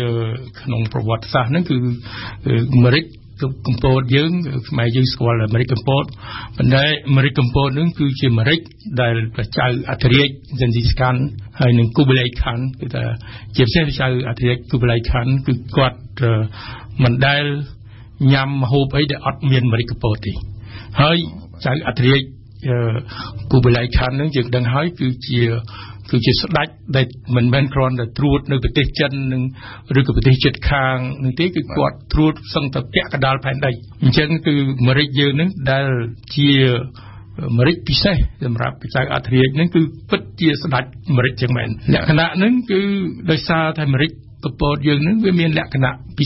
Speaker 9: 1ក្នុងប្រវត្តិសាស្ត្រហ្នឹងគឺម្រេចកំពតយើងខ្មែរយើងស្គាល់ម្រេចកំពតប៉ុន្តែម្រេចកំពតហ្នឹងគឺជាម្រេចដែលព្រះចៅអធិរាជចិនស៊ីស្កាន់ហើយនឹងគូបលីខានគឺថាជាពិសេសព្រះចៅអធិរាជគូបលីខានគឺគាត់មិនដែលញ៉ាំម្ហូបអីដែលអត់មានម្រេចកំពតទេហើយចៅអធិរាជគូបលីខានហ្នឹងយើងដឹងហើយគឺជាស្ដេចដែលមិនមែនគ្រាន់តែត្រួតនៅប្រទេសចិននឹងឬក៏ប្រទេសជិតខាងនឹងទេគឺគាត់ត្រួតសឹងតែពាក់កណ្ដាលផែនដីអញ្ចឹងគឺម្រេចយើងនឹងដែលជាម្រេចពិសេសសម្រាប់ចៅអធិរាជនឹងគឺពិតជាស្ដេចម្រេចចឹងមែនលក្ខណៈនឹងគឺដោយសារតែម្រេចកំពតយើងនឹងវាមានលក្ខណៈពិសេស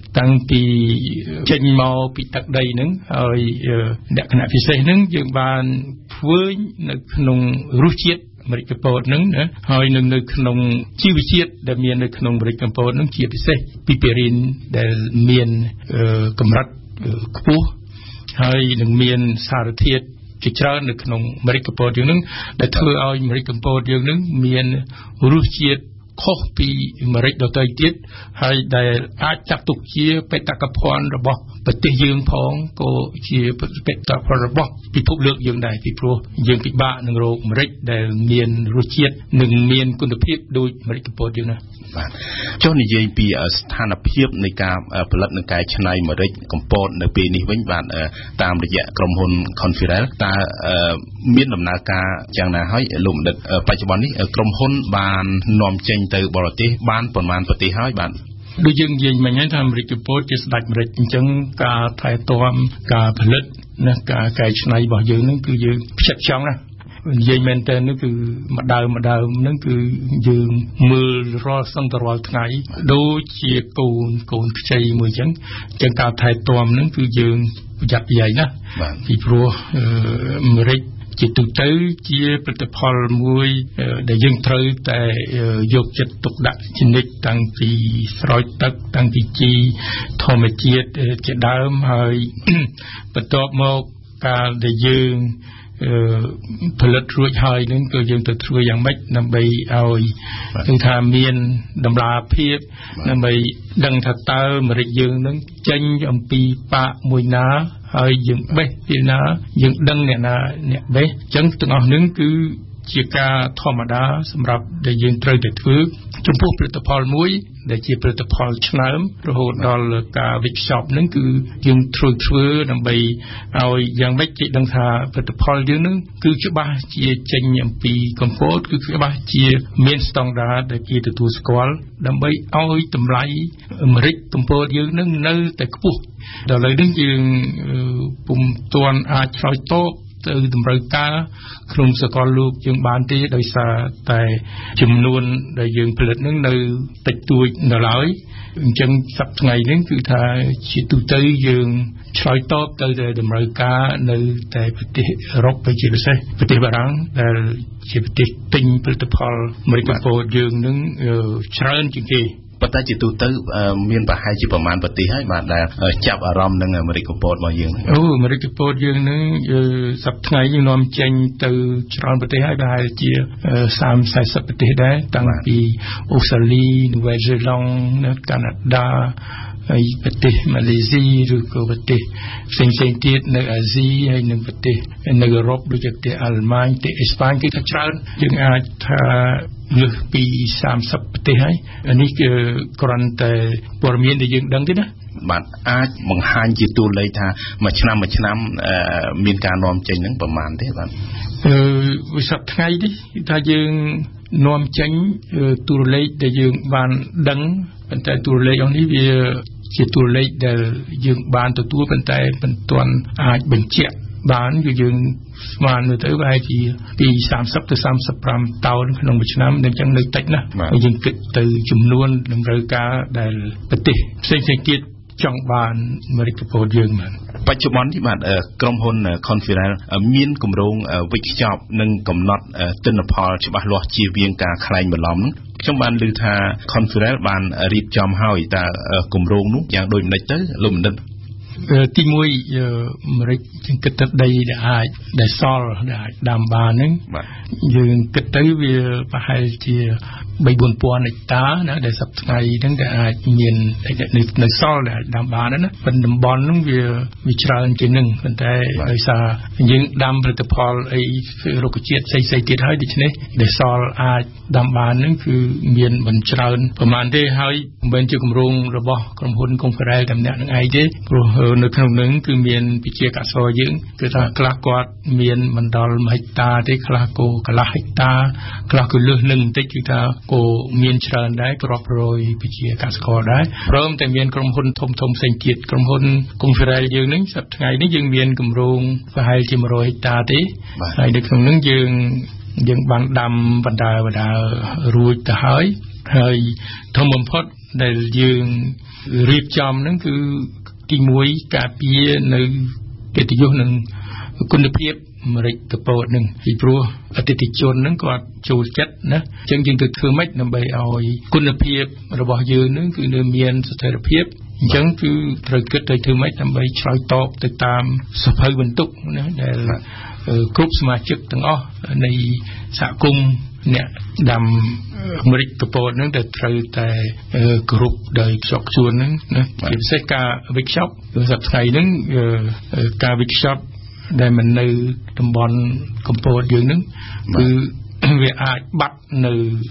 Speaker 9: តាំងពីចេញមកពីទឹកដីហ្នឹងហើយលក្ខណៈពិសេសហ្នឹងយើងបានធ្វើនៅក្នុងរសជាតិម្រេចកំពតហ្នឹងណាហើយនៅក្នុងជីវជាតិដែលមាននៅក្នុងម្រេចកំពតហ្នឹងជាពិសេសពីពេរីនដែលមានកម្រិតខ្ពស់ហើយនឹងមានសារធាតុជាច្រើននៅក្នុងម្រេចកំពតយើងហ្នឹងដែលធ្វើឲ្យម្រេចកំពតយើងហ្នឹងមានរសជាតិខុសពីម្រេចដទៃទៀតហើយដែលអាចចាត់ទុកជាបេតិកភណ្ឌរបស់ប្រទេសយើងផងក៏ជាបេតិកភណ្ឌរបស់ពិភពលោកយើងដែរពីព្រោះយើងពិបាកនឹងរកម្រេចដែលមានរសជាតិនិងមានគុណភាពដូចម្រេចកំពតយើងណា
Speaker 3: បាទចុះនិយាយពីស្ថានភាពនៃការផលិតនិងកែច្នៃម្រេចកំពតនៅពេលនេះវិញបាទតាមរយៈក្រុមហ៊ុន Confirel តើមានដំណើរការយ៉ាងណាហើយលោកបណ្ឌិតបច្ចុប្បន្ននេះក្រុមហ៊ុនបាននាំចេញទៅបរទេសបានប៉ុន្មានប្រទេសហើយបាទ
Speaker 9: ដូចយើងនិយាយមិញហ្នឹងថាម្រេចកំពតជាស្ដេចម្រេចអញ្ចឹងការថែទាំការផលិតនិងការកែច្នៃរបស់យើងហ្នឹងគឺយើងផ្ចិតផ្ចង់ណានិយាយមែនតើនោះគឺម្ដៅហ្នឹងគឺយើងមើលរាល់សឹងតរាល់ថ្ងៃដូចជាកូនខ្ចីមួយអញ្ចឹងការថែទាំហ្នឹងគឺយើងប្រយ័ត្នប្រយែងណាពីព្រោះម្រេចជាទូទៅជាផលិតផលមួយដែលយើងត្រូវតែយកចិត្តទុកដាក់ជានិច្ចតាំងពីស្រោចទឹកតាំងពីជីធម្មជាតិជាដើមហើយបន្ទាប់មកការដែលយើងផលិតរួចហើយនឹងគឺយើងទៅធ្វើយ៉ាងម៉េចដើម្បីឲ្យគឺថាមានតម្លាភាពដើម្បីដឹងថាតើម្រេចយើងនឹងចេញអំពីប៉ាកមួយណាហើយយើងបេះពីណាយើងដឹងអ្នកណាអ្នកបេះអញ្ចឹងទាំងអស់នឹងគឺជាការធម្មតាសម្រាប់ដែលយើងត្រូវតែធ្វើចំពោះផលិតផលមួយដែលជាផលិតផលឆ្នើមរហូតដល់ការវិច្ឆប់នឹងគឺយើងធ្វើដើម្បីឲ្យយ៉ាងម៉េចគេដឹងថាផលិតផលយើងនឹងគឺច្បាស់ជាចេញអំពីកំពតគឺច្បាស់ជាមានស្តង់ដារដែលគេទទួលស្គាល់ដើម្បីឲ្យតម្លៃម្រេចកំពតយើងនឹងនៅតែខ្ពស់ដល់ឥឡូវនេះយើងពុំទាន់អាចឆ្លើយតបទៅតម្រូវការក្នុងសកលលោកយើងបានទេដោយសារតែចំនួនដែលយើងផលិតនឹងនៅតិចតួចនៅឡើយអញ្ចឹងសប្តាហ៍ថ្ងៃនេះគឺថាជាទូទៅយើងឆ្លើយតបទៅតម្រូវការនៅតែប្រទេសអឺរ៉ុបជាពិសេសប្រទេសបារាំងដែលជាប្រទេសទិញផលិតផលម្រេចកំពតយើងនឹងច្រើនជាងគេ
Speaker 3: ប៉ុន្តែជាទូទៅមានប្រហែលជាប្រមាណប្រទេសហើយបាទដែលចាប់អារម្មណ៍នឹងម្រេចកំពតរបស់យើង
Speaker 9: ម្រេចកំពតយើងនឹងសប្តាហ៍ថ្ងៃយើងនាំចេញទៅច្រើនប្រទេសហើយប្រហែលជា30-40ប្រទេសដែរតាំងពីអូស្ត្រាលីនូវែលសេឡង់កាណាដាហើយប្រទេសម៉ាឡេស៊ីឬក៏ប្រទេសផ្សេងៗទៀតនៅអាស៊ីហើយនិងប្រទេសនៅអឺរ៉ុបដូចជាប្រទេសអាល្លឺម៉ាញប្រទេសអេស្ប៉ាញគឺថាច្រើនយើងអាចថាលើសពី30ប្រទេសហើយនេះគឺគ្រាន់តែព័ត៌មានដែលយើងដឹងទេណា
Speaker 3: បាទអាចបង្ហាញជាតួលេខថាមួយឆ្នាំមានការនាំចេញហ្នឹងប្រមាណទេបាទ
Speaker 9: សប្តាហ៍ថ្ងៃនេះថាយើងនាំចេញតួលេខដែលយើងបានដឹងប៉ុន្តែតួលេខអស់នេះវាជាតួលេខដែលយើងបានទទួលប៉ុន្តែមិនទាន់អាចបញ្ជាក់បានគឺយើងស្មានទៅប្រហែលជាពី30ទៅ35តោនក្នុងមួយឆ្នាំអញ្ចឹងនៅតិចណាស់យើងគិតទៅចំនួនតម្រូវការដែលប្រទេសផ្សេងៗទៀតចង់បានម្រេចកំពតយើងបាន
Speaker 3: បច្ចុប្បន្ននេះបាទក្រុមហ៊ុន Confirel មានគម្រោងវិចខ្ចប់និងកំណត់ទិន្នផលច្បាស់លាស់ជៀសវាងការក្លែងបន្លំខ្ញុំបានឮថា Confirel បានរៀបចំហើយតើគម្រោងនោះយ៉ាងដូចម្តេចទៅលោកបណ្ឌិត
Speaker 9: ទី1ម្រេចយើងគិតទៅដីដែលសល់ដែលអាចដាំបានហ្នឹងយើងគិតទៅវាប្រហែលជា3-4,000 ហិកតាណាដែលសប្តាហ៍ថ្ងៃហ្នឹងដែលអាចមាននៅសល់ដែលដាំបានណាប៉ុន្តែតំបន់ហ្នឹងវាច្រើនជាងហ្នឹងប៉ុន្តែដោយសារយើងដាំផលិតផលអីរុក្ខជាតិផ្សេងៗទៀតហើយដូច្នេះដែលសល់អាចដាំបានហ្នឹងគឺមានមិនច្រើនប្រហែលទេហើយមិនមែនជាគម្រោងរបស់ក្រុមហ៊ុន Confirel តែម្នាក់នឹងឯងទេព្រោះនៅក្នុងហ្នឹងគឺមានវិជាកសិករយើងគឺថាខ្លះគាត់មានមិនដល់1ហិកតាទេខ្លះក៏កន្លះហិកតាខ្លះក៏លើសនឹងបន្តិចគឺថាក៏មានច្រើនដែររាប់រយវិជាកសិករដែរព្រមទាំងមានក្រុមហ៊ុនធំៗផ្សេងទៀតក្រុមហ៊ុន Confirel យើងហ្នឹងសប្តាហ៍ថ្ងៃនេះយើងមានគម្រោងប្រហែលជា100ហិកតាទេហើយនៅក្នុងហ្នឹងយើងបានដាំបណ្ដើរួចទៅហើយធំបំផុតដែលយើងរៀបចំហ្នឹងគឺទី1ការពារនៅកិត្តិយសនិងគុណភាពអាមេរិកកពតនឹងពីព្រោះអតិថិជននឹងគាត់ចូលចិត្តណាអញ្ចឹងយើងទៅធ្វើម៉េចដើម្បីឲ្យគុណភាពរបស់យើងនឹងគឺនៅមានស្ថិរភាពអញ្ចឹងគឺត្រូវគិតទៅធ្វើម៉េចដើម្បីឆ្លើយតបទៅតាមសភៅបន្ទុកណាដែលគ្រប់សមាជិកទាំងអស់នៃសហគមន៍អ្នកដាំអាមេរិកកពតនឹងដែលត្រូវតែគ្រប់ដោយខ្ជាប់ខ្ជួនហ្នឹងណាជាពិសេសការវិកខ្ចប់គឺសប្តាហ៍ថ្ងៃហ្នឹងការវិកខ្ចប់ដែលមិននៅតំបន់កំពតយើងហ្នឹងគឺវាអាចបាត់នៅ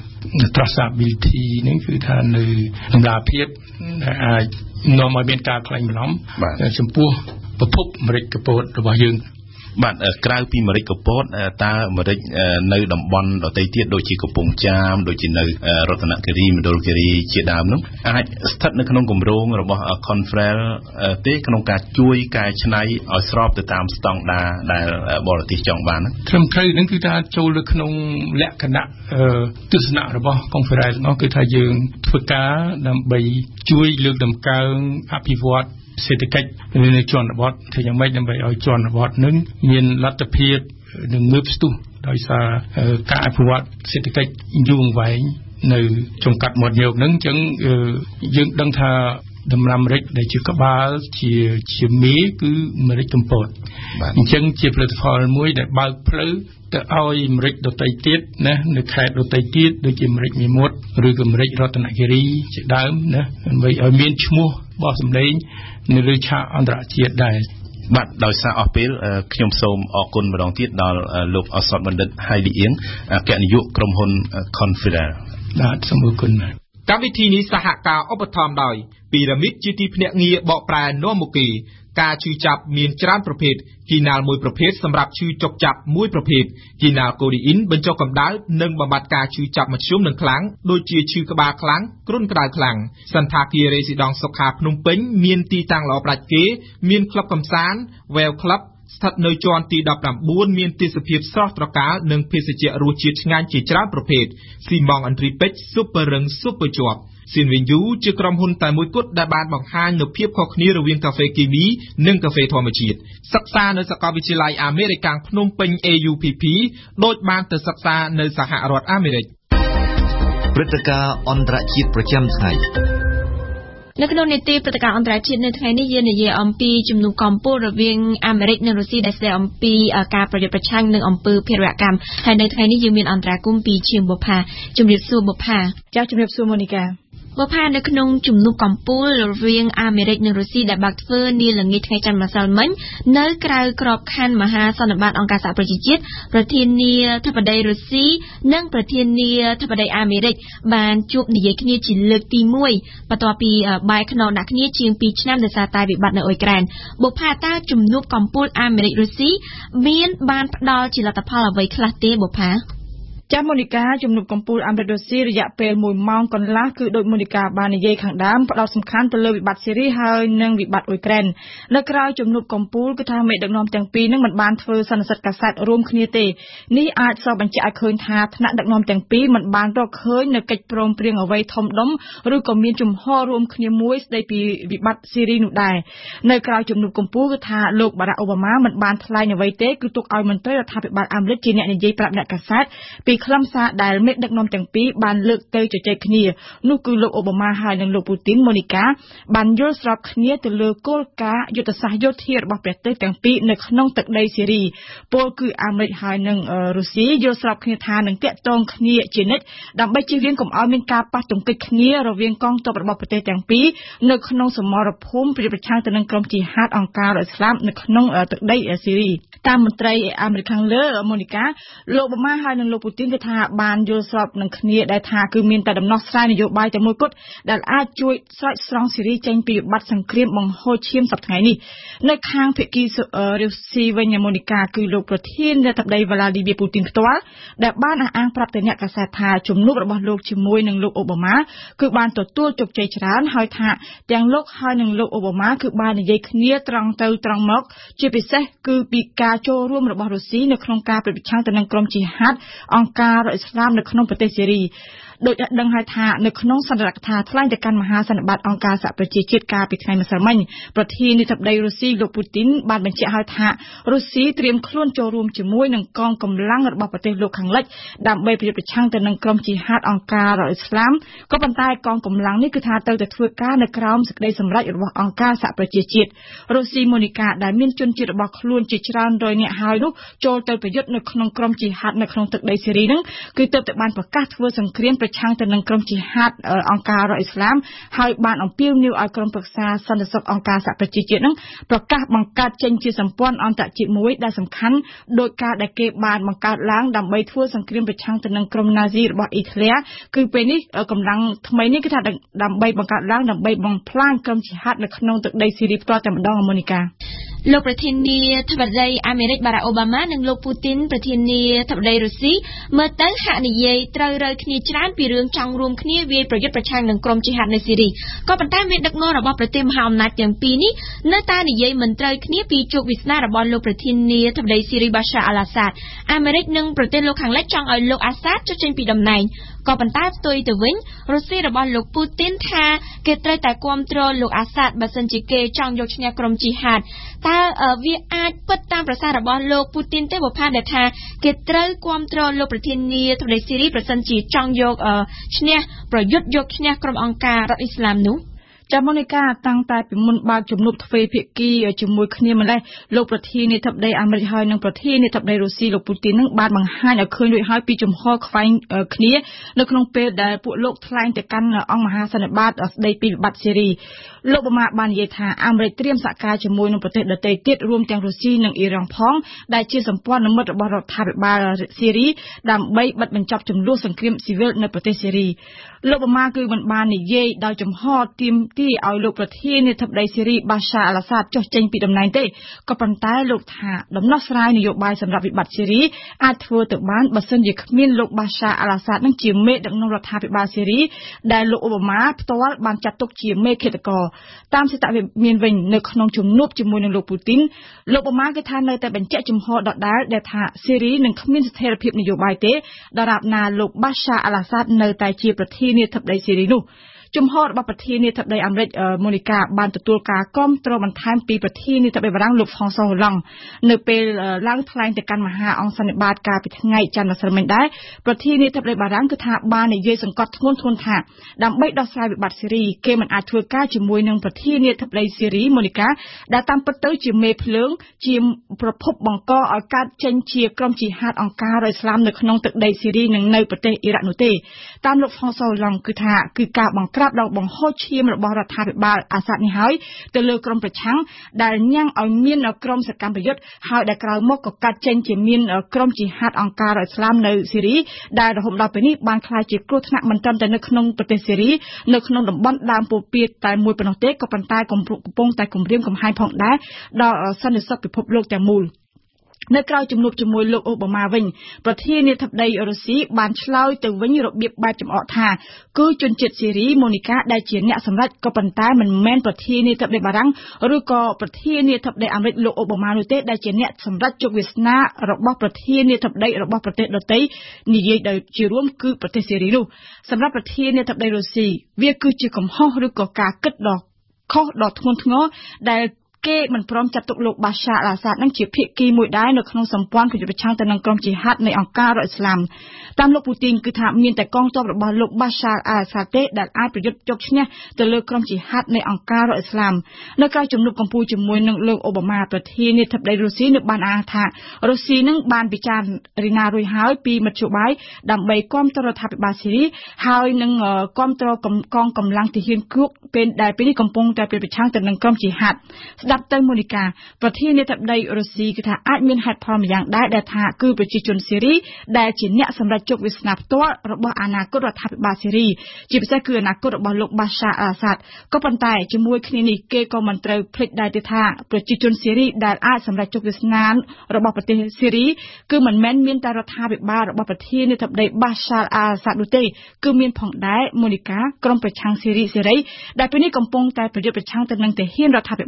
Speaker 9: traceability ហ្នឹងគឺថានៅតម្លាភាពដែលអាចនាំឲ្យមានការខ្លាញ់បន្លំចំពោះប្រភពអាមេរិកកពតរបស់យើងបាទក្រៅពីអាមេរិកកពតតើអាមេរិកនៅតំបន់ដទៃទៀតដូចជាកំពង់ចាមដូចជានៅរតនគិរីមណ្ឌលគិរីជាដើមនោះអាចស្ថិតនៅក្នុងគម្រោងរបស់ Confrel ទេក្នុងការជួយកែច្នៃឲ្យស្របទៅតាមស្តង់ដារដែលបរទេសចង់បានត្រឹមត្រូវនឹងគឺថាចូលនៅក្នុងលក្ខណៈទស្សនៈរបស់ Confrel នោះគឺថាយើងធ្វើការដើម្បីជួយលើកតម្កើងអភិវឌ្ឍសេដ្ឋកិច្ចនៅជនបទធ្វើយ៉ាងម៉េចដើម្បីឲ្យជនបទនឹងមានលទ្ធភាពនឹងងើបស្ទុះដោយសារការអភិវឌ្ឍសេដ្ឋកិច្ចយូរអង្វែងនៅចុងកាត់មាត់ញោកហ្នឹងអញ្ចឹងយើងដឹងថាដំណាំអាមេរិកដែលជាក្បាលជាមេគឺអាមេរិកកំពតអញ្ចឹងជាផលិតផលមួយដែលបើកផ្លូវទៅឲ្យអាមេរិកដទៃទៀតណានៅខេត្តដទៃទៀតដូចជាអាមេរិកមេមត់ឬក៏អាមេរិករតនគិរីជាដើមណាដើម្បីឲ្យមានឈ្មោះបោះសម្លេងនៅលើឆាកអន្តរជាតិដែរបាទដោយសារអស់ពេលខ្ញុំសូមអរគុណម្ដងទៀតដល់លោកឱសថបណ្ឌិត ហៃលីអៀងអគ្គនាយកក្រុមហ៊ុន Confrel បាទសូមអរគុណ
Speaker 1: កម្មវិធីនេះសហការឧបត្ថម្ភដោយពីរ៉ាមីតជាទីភ្នាក់ងារបកប្រែនាំមុខគេការឈឺចាប់មានច្រើនប្រភេទគីណាល់មួយប្រភេទសម្រាប់ឈឺចុកចាប់មួយប្រភេទគីណាល់កូឌីអ៊ីនបញ្ចុះកម្ដៅនិងបំបត្តិការឈឺចាប់មធ្យមនិងខ្លាំងដូចជាឈឺក្បាលខ្លាំងគ្រុនក្តៅខ្លាំងសន្តាគាររេស៊ីដង់សុខាភ្នំពេញមានទីតាំងល្អផ្ដាច់គេមានក្លឹបកម្សាន្ត Well Club ស្ថិតនៅជាន់ទី19មានទេសភាពស្រស់ត្រកាលនិងភេសជ្ជៈរសជាតិឆ្ងាញ់ជាច្រើនប្រភេទស៊ីម៉ងអន្ទ្រីពេជ្រស៊ុបប៉ឺរឹងស៊ុបប៉ឺជាប់ស៊ីនវិញយូជាក្រុមហ៊ុនតែមួយគត់ដែលបានបង្ហាញនូវភាពខុសគ្នារវាងកាហ្វេគីមីនិងកាហ្វេធម្មជាតិសិក្សានៅសាកលវិទ្យាល័យអាមេរិកាំងភ្នំពេញ AUPP ដូចបានទៅសិក្សានៅសហរដ្ឋអាមេរិក
Speaker 8: ព្រឹត្តិការណ៍អន្តរជាតិប្រចាំថ្ងៃ
Speaker 2: នៅក្នុងនីតិព្រឹត្តិការណ៍អន្តរជាតិនៅថ្ងៃនេះយើងនិយាយអំពីជំនុំកំពូលរវាងអាមេរិកនិងរុស្ស៊ីដែលស្ដីអំពីការប្រយុទ្ធប្រឆាំងនឹងអំពើភេរវកម្មហើយនៅថ្ងៃនេះយើងមានអន្តរាគមន៍ពីជាងបុប្ផាជំរាបសួរបុប្ផា
Speaker 10: ចា៎ជំរាបសួរម៉ូនីកា
Speaker 2: បុប្ផានៅក្នុងជំនុំកំពូលរវាងអាមេរិកនិងរុស្ស៊ីដែលបាក់ធ្វើនាល្ងាចថ្ងៃច័ន្ទម្សិលមិញនៅក្រៅក្របខ័ណ្ឌមហាសន្និបាតអង្គការសហប្រជាជាតិប្រធានាធិបតីរុស្ស៊ីនិងប្រធានាធិបតីអាមេរិកបានជួបនិយាយគ្នាជាលើកទី1បន្ទាប់ពីបែកខ្នងដាក់គ្នាជាង2ឆ្នាំដោយសារតែវិបត្តិនៅអ៊ុយក្រែនបុប្ផាតើជំនុំកំពូលអាមេរិករុស្ស៊ីបានផ្ដល់ជាលទ្ធផលអ្វីខ្លះទេបុប្ផា
Speaker 10: ចាម៉ូនីកាជំនុំកំពូលអាមេរិករុស្ស៊ីរយៈពេល1ម៉ោងកន្លះគឺដោយម៉ូនីកាបាននិយាយខាងដើមផ្ដោតសំខាន់ទៅលើវិបត្តិស៊េរីហើយនិងវិបត្តិអ៊ុយក្រែននៅក្រៅជំនុំកំពូលគឺថាមេដឹកនាំទាំងពីរនឹងមិនបានធ្វើសន្និសីទកាសែតរួមគ្នាទេនេះអាចសបញ្ជាក់ឲ្យឃើញថាថ្នាក់ដឹកនាំទាំងពីរមិនបានរកឃើញនៅកិច្ចព្រមព្រៀងអ្វីធំដុំឬក៏មានជំហររួមគ្នាមួយស្ដីពីវិបត្តិស៊េរីនោះដែរនៅក្រៅជំនុំកំពូលគឺថាលោកបារ៉ាក់អូបាម៉ាមិនបានថ្លែងអ្វីទេគឺទុកឲ្យមន្ត្រីរដ្ឋាភិបាលអាមេរិកជាអ្នកនិយាយប្រាប់អ្នកកាសែតពីខ្លឹមសារដែលមេដឹកនាំទាំងពីរបានលើកទៅជជែកគ្នានោះគឺលោកអូបាម៉ាហើយនិងលោកពូទីនម៉ូនីកាបានយល់ស្របគ្នាទៅលើគោលការណ៍យុទ្ធសាស្ត្រយោធារបស់ប្រទេសទាំងពីរនៅក្នុងទឹកដីស៊េរីពលគឺអាមេរិកហើយនិងរុស្ស៊ីយល់ស្របគ្នាថានឹងតាក់ទងគ្នាជានិច្ចដើម្បីជៀសវាងកុំឲ្យមានការប៉ះទង្គិចគ្នារវាងកងទ័ពរបស់ប្រទេសទាំងពីរនៅក្នុងសមរភូមិប្រយុទ្ធប្រឆាំងទៅនឹងក្រុមជីហាតអង្គការរដ្ឋឥស្លាមនៅក្នុងទឹកដីស៊េរីតាមមន្ត្រីអាមេរិកខាងលើម៉ូនីកាលោកអូបាម៉ាហើយនិងលោកពូទីនគឺថាបានយល់ស្របនឹងគ្នាដែលថាគឺមានតែដំណោះស្រាយនយោបាយតែមួយគត់ដែលអាចជួយស្រោចស្រង់ស៊េរីចេញពីវិបត្តិសង្គ្រាមបង្ហូរឈាមសប្តាហ៍នេះនៅខាងភាគីរុស្ស៊ីវិញម៉ូនីកាគឺលោកប្រធានាធិបតីវ្លាឌីមៀពូទីនផ្ទាល់ដែលបានអះអាងប្រាប់ទៅអ្នកកាសែតថាជំនួបរបស់លោកជាមួយនឹងលោកអូបាម៉ាគឺបានទទួលជោគជ័យច្រើនហើយថាទាំងលោកហើយនិងលោកអូបាម៉ាគឺបាននិយាយគ្នាត្រង់ទៅត្រង់មកជាពិសេសគឺពីការចូលរួមរបស់រុស្ស៊ីនៅក្នុងការប្រយុទ្ធប្រឆាំងទៅនឹងក្រុមជីហាតអង្គការរដ្ឋឥស្លាមនៅក្នុងប្រទេសស៊េរីដោយដឹងហើយថានៅក្នុងសន្និដ្ឋានថ្លែងទៅកាន់មហាសន្និបាតអង្គការសហប្រជាជាតិកាលពីថ្ងៃម្សិលមិញប្រធានាធិបតីរុស្ស៊ីលោកពូទីនបានបញ្ជាក់ហើយថារុស្ស៊ីត្រៀមខ្លួនចូលរួមជាមួយនឹងកងកម្លាំងរបស់ប្រទេសលោកខាងលិចដើម្បីប្រយុទ្ធប្រឆាំងទៅនឹងក្រុមជីហាតអង្គការរដ្ឋអ៊ីស្លាមក៏ប៉ុន្តែកងកម្លាំងនេះគឺថាត្រូវតែធ្វើការនៅក្រោមសេចក្តីសម្រេចរបស់អង្គការសហប្រជាជាតិរុស្ស៊ីម៉ូនីកាដែលមានជនជាតិរបស់ខ្លួនជាច្រើនរយនាក់ហើយនោះចូលទៅប្រយុទ្ធនៅក្នុងក្រុមជីហាតនៅក្នុងទឹកដីសេរីហ្នឹងគឺទើបតែបានប្រកាសធ្វើសង្គ្រាមប្រឆាំងទៅនឹងក្រុមជីហាតអង្គការរដ្ឋអ៊ីស្លាមហើយបានអំពាវនាវឲ្យក្រុមប្រឹក្សាសន្តិសុខអង្គការសហប្រជាជាតិហ្នឹងប្រកាសបង្កើតចេញជាសម្ព័ន្ធអន្តរជាតិមួយដែលសំខាន់ដោយការដែលគេបានបង្កើតឡើងដើម្បីធ្វើសង្គ្រាមប្រឆាំងទៅនឹងក្រុមណាស៊ីរបស់អ៊ីតាលីគឺពេលនេះកម្លាំងថ្មីនេះគឺថាដើម្បីបង្កើតឡើងដើម្បីបំផ្លាញក្រុមជីហាតនៅក្នុងទឹកដីស៊ីរីផ្ទាល់តែម្ដងម៉ូនីកា
Speaker 2: លោកប្រធានាធិបតីអាមេរិកបារ៉ាក់អូបាម៉ានិងលោកពូទីនប្រធានាធិបតីរុស្ស៊ីមើលទៅហាក់និយាយត្រូវរើគ្នាច្រើនពីរឿងចង់រួមគ្នាវាយប្រយុទ្ធប្រឆាំងនឹងក្រុមជីហាតនៅស៊ីរីក៏ប៉ុន្តែមានដឹកនាំរបស់ប្រទេសមហាអំណាចទាំងពីរនេះនៅតែនិយាយមិនត្រូវគ្នាពីជោគវាសនារបស់លោកប្រធានាធិបតីស៊ីរីបាសាអាល់អាសាដអាមេរិកនិងប្រទេសលោកខាងលិចចង់ឲ្យលោកអាសាដចុះចេញពីតំណែងក៏ប៉ុន្តែផ្ទុយទៅវិញរុស្ស៊ីរបស់លោកពូទីនថាគេត្រូវតែគាំទ្រលោកអាសាដបើសិនជាគេចង់យកឈ្នះក្រុមជីហាតតើវាអាចពិតតាមប្រសាសន៍របស់លោកពូទីនទេបើថាគេត្រូវគាំទ្រលោកប្រធានាធិបតីស៊ីរីប្រសិនជាចង់យកឈ្នះប្រយុទ្ធយកឈ្នះក្រុមអង្គការរដ្ឋអ៊ីស្លាមនោះ
Speaker 10: ចាំម៉ូនីកាតាំងតែពីមុនបើកជំនួបទ្វេភាគីជាមួយគ្នាម្លេះលោកប្រធានាធិបតីអាមេរិកហើយនិងប្រធានាធិបតីរុស្ស៊ីលោកពូទីននឹងបានបង្ហាញឲ្យឃើញរួចហើយពីជំហរខ្វែងគ្នានៅក្នុងពេលដែលពួកលោកថ្លែងទៅកាន់អង្គមហាសន្និបាតស្ដីពីវិបត្តិស៊ីរីលោកអូបាម៉ាបាននិយាយថាអាមេរិកត្រៀមសហការជាមួយនឹងប្រទេសដទៃទៀតរួមទាំងរុស្ស៊ីនិងអ៊ីរ៉ង់ផងដែលជាសម្ព័ន្ធមិត្តរបស់រដ្ឋាភិបាលស៊ីរីដើម្បីបិទបញ្ចប់ចំនួនសង្គ្រាមស៊ីវិលនៅប្រទេសស៊ីរីលោកអូបាម៉ាគឺមិនបាននិយាយដោយចំហទាមទារឲ្យលោកប្រធានាធិបតីស៊ីរីបាសាអាល់អាសាដចុះចេញពីតំណែងទេក៏ប៉ុន្តែលោកថាដំណោះស្រាយនយោបាយសម្រាប់វិបត្តិស៊ីរីអាចធ្វើទៅបានបើសិនជាគ្មានលោកបាសាអាល់អាសាដនឹងជាមេដឹកនាំរដ្ឋាភិបាលស៊ីរីដែលលោកអូបាម៉ាផ្ទាល់បានចាត់ទុកជាមេឃាតករតាមសេតវិមានវិញនៅក្នុងជំនួបជាមួយនឹងលោកពូទីនលោកអូបាម៉ាគឺថានៅតែបញ្ជាក់ជំហរដដែលដែលថាស៊ីរីនឹងគ្មានស្ថិរភាពនយោបាយទេដរាបណាលោកបាសាអាល់អាសាដនៅតែជាប្រធានាធិបតីស៊ីរីនោះជំហររបស់ប្រធានាធិបតីអាមេរិកម៉ូនីកាបានទទួលការគាំទ្របន្ថែមពីប្រធានាធិបតីបារាំងលោកហ្វ្រង់ស៊ុយ ហូឡង់នៅពេលឡើងថ្លែងទៅកាន់មហាអង្គសន្និបាតកាលពីថ្ងៃច័ន្ទម្សិលមិញដែរប្រធានាធិបតីបារាំងគឺថាបាននិយាយសង្កត់ធ្ងន់ថាដើម្បីដោះស្រាយវិបត្តិស៊ីរីគេមិនអាចធ្វើការជាមួយនឹងប្រធានាធិបតីស៊ីរីម៉ូនីកាដែលតាមពិតទៅជាមេភ្លើងជាប្រភពបង្កឲ្យកើតចេញជាក្រុមជីហាតអង្គការរដ្ឋអ៊ីស្លាមនៅក្នុងទឹកដីស៊ីរីនិងនៅប្រទេសអ៊ីរ៉ាក់នោះទេតាមលោកហ្វ្រង់ស៊ុយ ហូឡង់គឺថាគឺការបង្ក្រាបដល់បង្ហូរឈាមរបស់រដ្ឋាភិបាលអាសាដនេះហើយទៅលើក្រុមប្រឆាំងដែលញ៉ាំងឲ្យមានក្រុមសកម្មប្រយុទ្ធហើយដែលក្រោយមកក៏កាត់ចេញជាមានក្រុមជីហាតអង្គការរដ្ឋអ៊ីស្លាមនៅស៊ីរីដែលរហូតដល់ពេលនេះបានក្លាយជាគ្រោះថ្នាក់មិនត្រឹមតែនៅក្នុងប្រទេសស៊ីរីនៅក្នុងតំបន់ដើមពោពៀតតែមួយប៉ុណ្ណោះទេក៏ប៉ុន្តែកំពុងតែគំរាមកំហែងផងដែរដល់សន្តិសុខពិភពលោកទាំងមូលនៅក្រៅជំនួបជាមួយលោកអូបាម៉ាវិញប្រធានាធិបតីរុស្ស៊ីបានឆ្លើយទៅវិញរបៀបបែបចំអកថាគឺជនជាតិស៊ីរីម៉ូនីកាដែលជាអ្នកសម្រេចក៏ប៉ុន្តែមិនមែនប្រធានាធិបតីបារាំងឬក៏ប្រធានាធិបតីអាមេរិកលោកអូបាម៉ានោះទេដែលជាអ្នកសម្រេចជោគវាសនារបស់ប្រធានាធិបតីរបស់ប្រទេសដទៃនិយាយដោយជារួមគឺប្រទេសស៊ីរីនោះសម្រាប់ប្រធានាធិបតីរុស្ស៊ីវាគឺជាកំហុសឬក៏ការគិតដ៏ខុសដ៏ធ្ងន់ធ្ងរដែលគេមិនព្រមចាត់ទុកលោកបាសាអាល់អាសាដនឹងជាភាគីមួយដែរនៅក្នុងសម្ព័ន្ធប្រយុទ្ធប្រឆាំងទៅនឹងក្រុមជីហាតនៃអង្គការរដ្ឋអ៊ីស្លាមតាមលោកពូទីនគឺថាមានតែកងទ័ពរបស់លោកបាសាអាល់អាសាដទេដែលអាចប្រយុទ្ធយកឈ្នះទៅលើក្រុមជីហាតនៃអង្គការរដ្ឋអ៊ីស្លាមនៅក្រៅជំនួបកម្ពុជាជាមួយនឹងលោកអូបាម៉ាប្រធានាធិបតីរុស្ស៊ីនៅបានអាងថារុស្ស៊ីនឹងបានពិចារណារួចហើយពីមធ្យោបាយដើម្បីគាំទ្ររដ្ឋាភិបាលស៊ីរីហើយនឹងគាំទ្រកងកម្លាំងទាហានគួកពេលនេះកំពុងតែប្រឆាំងទៅនឹងក្រុមជីហាតស្ដាប់ទៅម៉ូនីកាប្រធានាធិបតីរុស្ស៊ីគឺថាអាចមានហេតុផលម្យ៉ាងដែរដែលថាគឺប្រជាជនស៊ីរីដែលជាអ្នកសម្រេចជោគវាសនាផ្ទាល់របស់អនាគតរដ្ឋាភិបាលស៊ីរីជាពិសេសគឺអនាគតរបស់លោកបាសាអាល់អាសាដក៏ប៉ុន្តែជាមួយគ្នានេះគេក៏មិនត្រូវភ្លេចដែរទេថាប្រជាជនស៊ីរីដែលអាចសម្រេចជោគវាសនារបស់ប្រទេសស៊ីរីគឺមិនមែនមានតែរដ្ឋាភិបាលរបស់ប្រធានាធិបតីបាសាអាល់អាសាដនោះទេគឺមានផងដែរម៉ូនីកាក្រុមប្រឆាំងស៊ីរីសេរីដែលពេលនេះកំពុងតែប្រយុទ្ធប្រឆាំងទៅនឹងទាហានរដ្ឋាភិបាលផង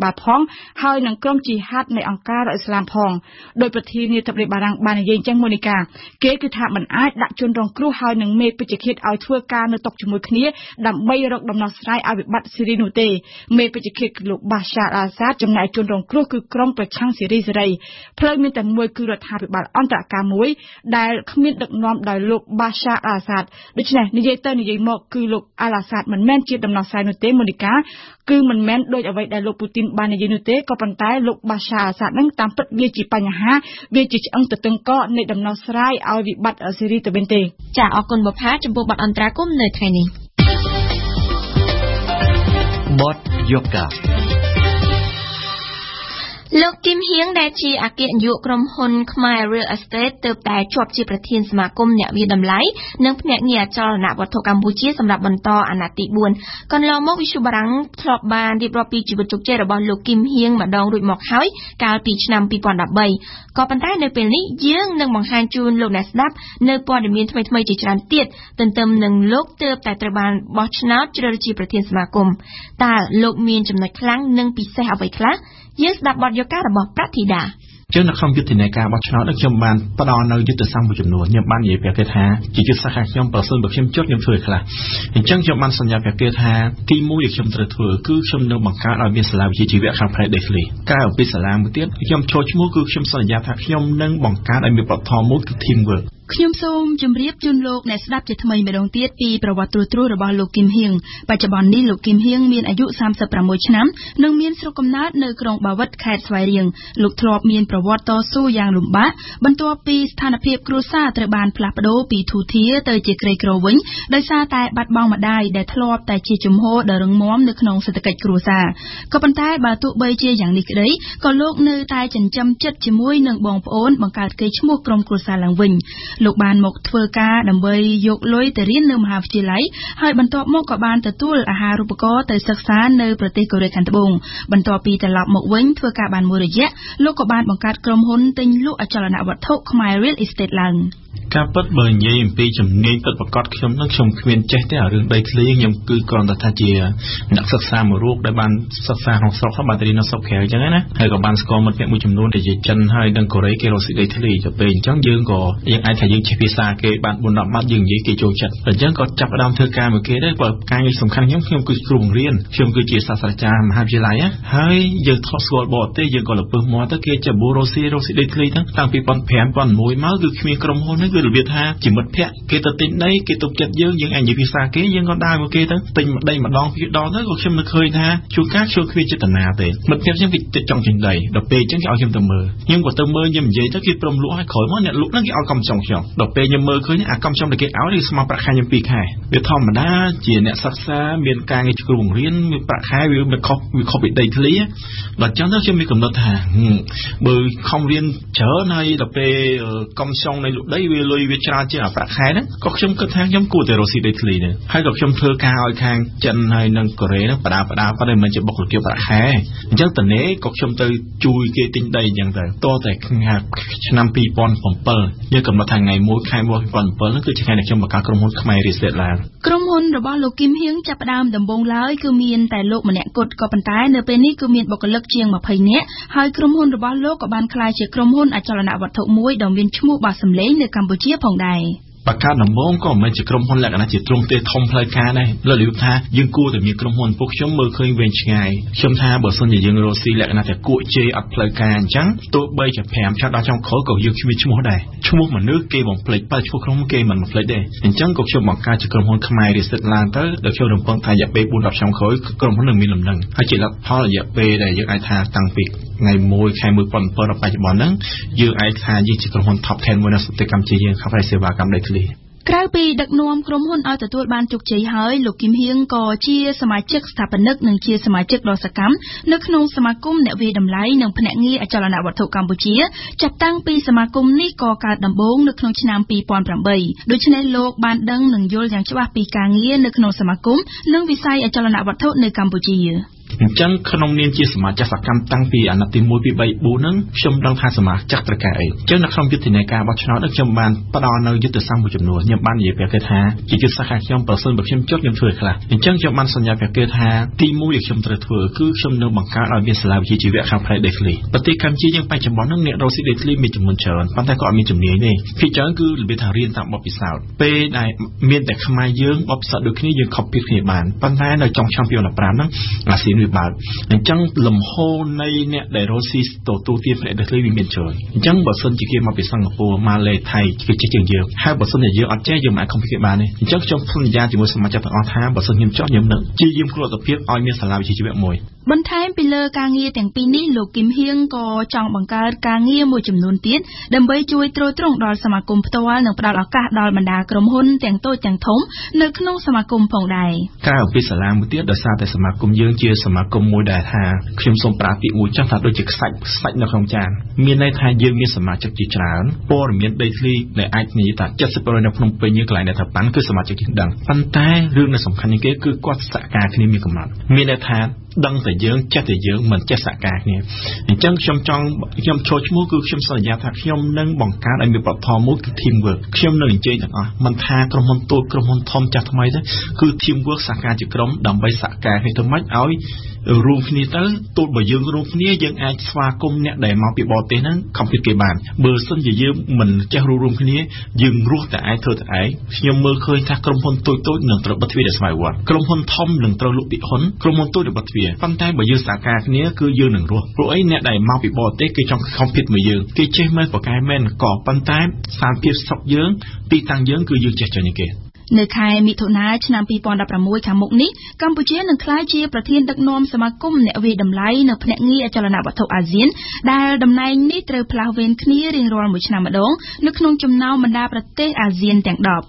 Speaker 10: ហើយនឹងក្រុមជីហាតនៃអង្គការរដ្ឋឥស្លាមផងដោយប្រធានាធិបតីបារាំងបាននិយាយអញ្ចឹងម៉ូនីកាគេគឺថាមិនអាចដាក់ជនរងគ្រោះហើយនឹងមេពេជ្ជឃាតឲ្យធ្វើការនៅតុជាមួយគ្នាដើម្បីរកដំណោះស្រាយឲ្យវិបត្តិស៊ីរីនោះទេមេពេជ្ជឃាតគឺលោកបាសាអាសាដចំណែកជនរងគ្រោះគឺក្រុមប្រឆាំងស៊ីរីសេរីផ្លូវមានតែមួយគឺរដ្ឋាភិបាលអន្តរការមួយដែលគ្មានដឹកនាំដោយលោកបាសាអាសាដដូច្នេះនិយាយទៅនិយាយមកគឺលោកអាឡាសាដមិនមែនជាដំណោះស្រាយនោះទេម៉ូនីកាគឺមិនមែនដូចអ្វីដែលលោកពូទីនបាននិយាយនោះទេក៏ប៉ុន្តែលោកបាសាអាសាដនឹងតាមពិតវាជាបញ្ហាវាជាឆ្អឹងទទឹងកនៃដំណោះស្រាយឲ្យវិបត្តិស៊ីរីទៅវិញទេ
Speaker 2: ចាអរគុណបុប្ផាចំពោះបទអន្តរាគមន៍នៅថ្ងៃនេះ
Speaker 8: បទយកកា
Speaker 2: លោកគឹមហៀងដែលជាអគ្គនាយកក្រុមហ៊ុនខ្មែរ Real Estate ទើបតែជាប់ជាប្រធានសមាគមអ្នកវាតម្លៃនិងភ្នាក់ងារអចលនវត្ថុកម្ពុជាសម្រាប់បន្តអាណត្តិទី4កន្លងមកវិទ្យុបារាំងធ្លាប់បានរៀបរាប់ពីជីវិតជោគជ័យរបស់លោកគឹមហៀងម្ដងរួចមកហើយកាលពីឆ្នាំ2013ក៏ប៉ុន្តែនៅពេលនេះយើងនឹងបង្ហាញជូនលោកអ្នកស្ដាប់នៅព័ត៌មានថ្មីៗជាច្រើនទៀតទន្ទឹមនឹងលោកទើបតែត្រូវបានបោះឆ្នោតជ្រើសរើសជាប្រធានសមាគមតើលោកមានចំណុចខ្លាំងនិងពិសេសអ្វីខ្លះយើងស្ដាប់បទយកការរបស់ប្រធីតា
Speaker 11: ចឹងនៅក្នុងយុទ្ធនាការបោះឆ្នោតនេះខ្ញុំបានផ្ដល់នៅយុទ្ធសាស្ត្រមួយចំនួនខ្ញុំបាននិយាយប្រាប់គេថាជាយុទ្ធសាស្ត្រខ្ញុំបើសិនបើខ្ញុំចុះខ្ញុំធ្វើខ្លះអញ្ចឹងខ្ញុំបានសន្យាប្រាប់គេថាទី1ដែលខ្ញុំត្រូវធ្វើគឺខ្ញុំនឹងបង្កើតឲ្យមានសាលាវិជ្ជាជីវៈខាងផ្នែកដីធ្លីកាលពីសាលាមួយទៀតខ្ញុំចូលឈ្មោះគឺខ្ញុំសន្យាថាខ្ញុំនឹងបង្កើតឲ្យមានបទធម៌មួយគឺ Teamwork
Speaker 6: ខ្ញុំសូមជម្រាបជូនលោកអ្នកស្ដាប់ជាថ្មីម្ដងទៀតពីប្រវត្តិត្រួសរបស់លោកគឹមហៀងបច្ចុប្បន្ននេះលោកគឹមហៀងមានអាយុ36ឆ្នាំនិងមានស្រុកកំណើតនៅក្រុងបាវិតខេត្តស្វាយរៀងលោកធ្លាប់មានប្រវត្តិតស៊ូយ៉ាងលំបាកបន្ទាប់ពីស្ថានភាពគ្រួសារត្រូវបានផ្លាស់ប្ដូរពីធូរធារទៅជាក្រីក្រវិញដោយសារតែបាត់បង់ម្ដាយដែលធ្លាប់តែជាជំហរដ៏រឹងមាំនៅក្នុងសេដ្ឋកិច្ចគ្រួសារក៏ប៉ុន្តែបើទោះបីជាយ៉ាងនេះក្តីក៏លោកនៅតែចិញ្ចឹមចិត្តជាមួយនឹងបងប្អូនបង្កើតកេរ្តិ៍ឈ្មោះក្រុមគ្រួសារឡើងវិញលោកបានមកធ្វើការដើម្បីយកលុយទៅរៀននៅមហាវិទ្យាល័យហើយបន្ទាប់មកក៏បានទទួលអាហារូបករណ៍ទៅសិក្សានៅប្រទេសកូរ៉េខាងត្បូងបន្ទាប់ពីត្រឡប់មកវិញធ្វើការបានមួយរយៈលោកក៏បានបង្កើតក្រុមហ៊ុនទិញលក់អចលនវត្ថុខ្មែរ Real Estate ឡើង
Speaker 11: ការពិតបើនិយាយអំពីជំនាញពិតប្រាកដខ្ញុំនឹងខ្ញុំគ្មានចេះទេអារឿងដីធ្លីខ្ញុំគឺគ្រាន់តែថាជាអ្នកសិក្សាមួយរូបដែលបានសិក្សាក្នុងស្រុកហើយបានទៅរៀននៅស្រុកក្រៅអញ្ចឹងណាហើយក៏បានស្គាល់មិត្តភក្តិមួយចំនួនដែលជាចិនហើយនិងកូរ៉េគេរកស៊ីដីធ្លីទៅពេលអញ្ចឹងយើងអាចថាយើងចេះភាសាគេបាន 4-10 ម៉ាត់យើងនិយាយគេចូលចិត្តអញ្ចឹងក៏ចាប់ផ្ដើមធ្វើការមួយគេដែរបើការងារសំខាន់ខ្ញុំគឺគ្រូបង្រៀនខ្ញុំគឺជាសាស្ត្រាចារ្យមហាវិទ្យាល័យហើយយើងធ្លាប់ស្គាល់បរទេសយើងក៏លពើមាត់ទៅគេចាប់បូរ៉ូស៊ីដីធ្លីតាំងពី2005 2006មកគឺគ្មានក្រុមហ៊ុននេះគឺរបៀបថាជាមិត្តភក្តិគេទៅទិញដីគេទុកចិត្តយើងអាចនិយាយភាសាគេយើងក៏ដើរមកគេទៅទិញដីម្ដងពីរដងទៅក៏ខ្ញុំនឹកឃើញថាជួនកាលខ្ញុំគ្មានចេតនាទេមិត្តភក្តិខ្ញុំគេចង់ទិញដីដល់ពេលអញ្ចឹងគេឲ្យខ្ញុំទៅមើលខ្ញុំក៏ទៅមើលខ្ញុំនិយាយទៅគេព្រមលក់ឲ្យក្រោយមកអ្នកលក់ហ្នឹងគេឲ្យកំចុងខ្ញុំដល់ពេលខ្ញុំមើលឃើញអាកំចុងដែលគេឲ្យគឺស្មើប្រាក់ខែខ្ញុំ2ខែវាធម្មតាជាអ្នកសិក្សាមានការងារគ្រូបង្រៀនមានប្រាក់ខែវាមិនខុសពីដីធ្លីដល់អញ្ចឹងទៅខ្ញុំមានកំណត់ថាបើខំរៀនច្រើនហើយដល់ពេលកំចុងនៃលក់ដីវាលុយវាច្រើនជាងប្រាក់ខែហ្នឹងក៏ខ្ញុំគិតថាខ្ញុំគួរតែរកស៊ីដីធ្លីហ្នឹងហើយក៏ខ្ញុំធ្វើការឲ្យខាងចិនហើយនិងកូរ៉េហ្នឹងបដាប៉ុន្តែមិនជាបុគ្គលិកប្រាក់ខែអញ្ចឹងតនេក៏ខ្ញុំទៅជួយគេទិញដីអញ្ចឹងទៅតតែឆ្នាំ2007យើងកំណត់ថាថ្ងៃ1ខែ1 2007ហ្នឹងគឺជាថ្ងៃដែលខ្ញុំបង្កើតក្រុមហ៊ុនខ្មែរ Real Estate ឡើង
Speaker 6: ក្រុមហ៊ុនរបស់លោកគឹមហៀងចាប់ផ្ដើមដំបូងឡើយគឺមានតែលោកម្នាក់គត់ក៏ប៉ុន្តែនៅពេលនេះគឺមានបុគ្គលិកជាង20នាក់ហើយក្រុមហ៊ុនរបស់លោកក៏បានក្លាយជាក្រុមហ៊ុនអចលនវត្ថុមួយដ៏មានឈ្មោះបាសសម្លេងនៅកម្ពុជាផងដែរ
Speaker 11: បកាដំបងក៏មិនជាក្រុមហ៊ុនលក្ខណៈជាទ្រង់ទ្រាយធំផ្លូវការដែរលើកថាយើងគួរតែមានក្រុមហ៊ុនពួកខ្ញុំមើលឃើញវែងឆ្ងាយខ្ញុំថាបើសិនជាយើងរកស៊ីលក្ខណៈតែគួរជេរអត់ផ្លូវការអញ្ចឹងទោះបីជា5ឆ្នាំដល់ចុងក្រោយក៏យើងគ្មានឈ្មោះដែរឈ្មោះមនុស្សគេបំភ្លេចបើឈ្មោះក្រុមគេមិនបំភ្លេចទេអញ្ចឹងក៏ខ្ញុំបង្កើតជាក្រុមហ៊ុនខ្មែរ Real Estate ឡើងទៅដែលខ្ញុំរំពឹងថារយៈពេល 4-10 ឆ្នាំក្រោយក្រុមហ៊ុននឹងមានលំនឹងហើយជាលទ្ធផលរយៈពេលដែលយើងអាចថាតាំងពីថ្ងៃ1ខែ1 2007ដល់បច្ចុប្បន្នហ្នឹងយើងអាចថាយើងជាក្រុមហ៊ុន Top 10 មួយនៅប្រទេសកម្ពុជាយើងខាងសេវាកម្មដីធ្លី
Speaker 6: ក្រៅពីដឹកនាំក្រុមហ៊ុនឲ្យទទួលបានជោគជ័យហើយលោកគឹមហៀងក៏ជាសមាជិកស្ថាបនិកនិងជាសមាជិកដ៏សកម្មនៅក្នុងសមាគមអ្នកវាយតម្លៃនិងភ្នាក់ងារអចលនវត្ថុកម្ពុជាចាប់តាំងពីសមាគមនេះក៏កើតដំបូងនៅក្នុងឆ្នាំ2008ដូច្នេះលោកបានដឹងនិងយល់យ៉ាងច្បាស់ពីការងារនៅក្នុងសមាគមនិងវិស័យអចលនវត្ថុនៅកម្ពុជា
Speaker 11: អញ្ចឹងក្នុងនាមជាសមាជិកសកម្មតាំងពីអាណត្តិទី1 2 3 4ហ្នឹងខ្ញុំដឹងថាសមាជិកត្រូវការអីអញ្ចឹងនៅក្នុងយុទ្ធនាការបោះឆ្នោតនេះខ្ញុំបានផ្ដល់នៅយុទ្ធសាស្ត្រមួយចំនួនខ្ញុំបាននិយាយប្រាប់គេថាជាយុទ្ធសាស្ត្រខាងខ្ញុំប្រសិនបើខ្ញុំចុះខ្ញុំធ្វើខ្លះអញ្ចឹងខ្ញុំបានសន្យាប្រាប់គេថាទី1ដែលខ្ញុំត្រូវធ្វើគឺខ្ញុំនឹងបង្កើតឲ្យមានសាលាវិជ្ជាជីវៈខាងផ្នែកដីធ្លីប្រទេសកម្ពុជាយើងបច្ចុប្បន្នហ្នឹងអ្នករកស៊ីដីធ្លីមានចំនួនច្រើនប៉ុន្តែក៏អត់មានជំនាញទេភាគច្រើនគឺរបៀបថារៀនតាមបទពិសោធន៍ពេលដែលមានតែខ្មែរយើងបទពិសោធន៍ដូចគ្នាយើង copy គ្នាបានប៉ុន្តែនៅចុងឆ្នាំ2015ហ្នឹងអាស៊ានវាបើកអញ្ចឹងលំហូរនៃអ្នកដែលរកស៊ីទទួលទានផ្នែកដីធ្លីវាមានច្រើនអញ្ចឹងបើសិនជាគេមកពីសិង្ហបុរីម៉ាឡេថៃគេចេះជាងយើងហើយបើសិនជាយើងអត់ចេះយើងមិនអាច copy គេបានទេអញ្ចឹងខ្ញុំសន្យាជាមួយសមាជិកទាំងអស់ថាបើសិនខ្ញុំចោះខ្ញុំនឹងជាយាមគ្រូអត្តភាពឲ្យមានសាលាវិជ្ជាជីវៈមួយ
Speaker 2: បន្ថែមពីលើការងារទាំងពីរនេះលោកគឹមហៀងក៏ចង់បង្កើតការងារមួយចំនួនទៀតដើម្បីជួយទ្រទ្រង់ដល់សមាគមផ្ទាល់និងផ្ដល់ឱកាសដល់បណ្ដាក្រុមហ៊ុនទាំងតូចទាំងធំនៅក្នុងសមាគមផងដែរ
Speaker 11: ក្រៅពីសាលាមួយទៀតដោយសារតែសមាគមយើងជាសមាគមមួយដែលថាខ្ញុំសូមប្រើពាក្យមួយចាស់ថាដូចជាខ្សាច់នៅក្នុងចានមានន័យថាយើងមានសមាជិកជាច្រើនព័ត៌មានដីធ្លីដែលអាចនិយាយថា 70% នៅភ្នំពេញយើងកន្លែងដែលថាប៉ាន់គឺសមាជិកយើងដឹងប៉ុន្តែរឿងដែលសំខាន់ជាងគេគឺគាត់សហការគ្នាមានកំណត់មានន័យថាដឹងតែយើងចេះតែយើងមិនចេះសហការគ្នាអញ្ចឹងខ្ញុំចូលឈ្មោះគឺខ្ញុំសន្យាថាខ្ញុំនឹងបង្កើតឲ្យមានប្រព័ន្ធមួយគឺ teamwork ខ្ញុំនឹងអញ្ជើញទាំងអស់មិនថាក្រុមហ៊ុនតូចក្រុមហ៊ុនធំចាស់ថ្មីទេគឺ teamwork សហការជាក្រុមដើម្បីសហការគ្នាទៅមិនឲ្យរួមគ្នាទៅទោះបើយើងរួមគ្នាយើងអាចស្វាគមន៍អ្នកដែលមកពីបរទេសហ្នឹងខំពីគេបានបើសិនជាយើងមិនចេះរួមគ្នាយើងរស់តែឯងធ្វើតែឯងខ្ញុំមើលឃើញថាក្រុមហ៊ុនតូចនឹងត្រូវបិទទ្វារដោយស្វ័យវត្តក្រុមហ៊ុនធំនឹងត្រូវលក់ពីហ៊ុនក្រុមហ៊ុនតូចនឹងបិទទ្វារប៉ុន្តែបើយើងសហការគ្នាគឺយើងនឹងរស់ព្រោះអីអ្នកដែលមកពីបរទេសគេចង់ខំពីមួយយើងគេចេះមែនប្រកែមែនក៏ប៉ុន្តែសារភាពស្រុកយើងទីតាំងយើងគឺយើងចេះចេញគេ
Speaker 2: នៅខែមិថុនាឆ្នាំ2016ខាងមុខនេះកម្ពុជានឹងក្លាយជាប្រធានដឹកនាំសមាគមអ្នកវាយតម្លៃនៅភ្នាក់ងារអចលនវត្ថុអាស៊ានដែលតំណែងនេះត្រូវផ្លាស់វេនគ្នារៀងរាល់មួយឆ្នាំម្ដងនៅក្នុងចំណោមបណ្ដាប្រទេសអាស៊ានទាំង10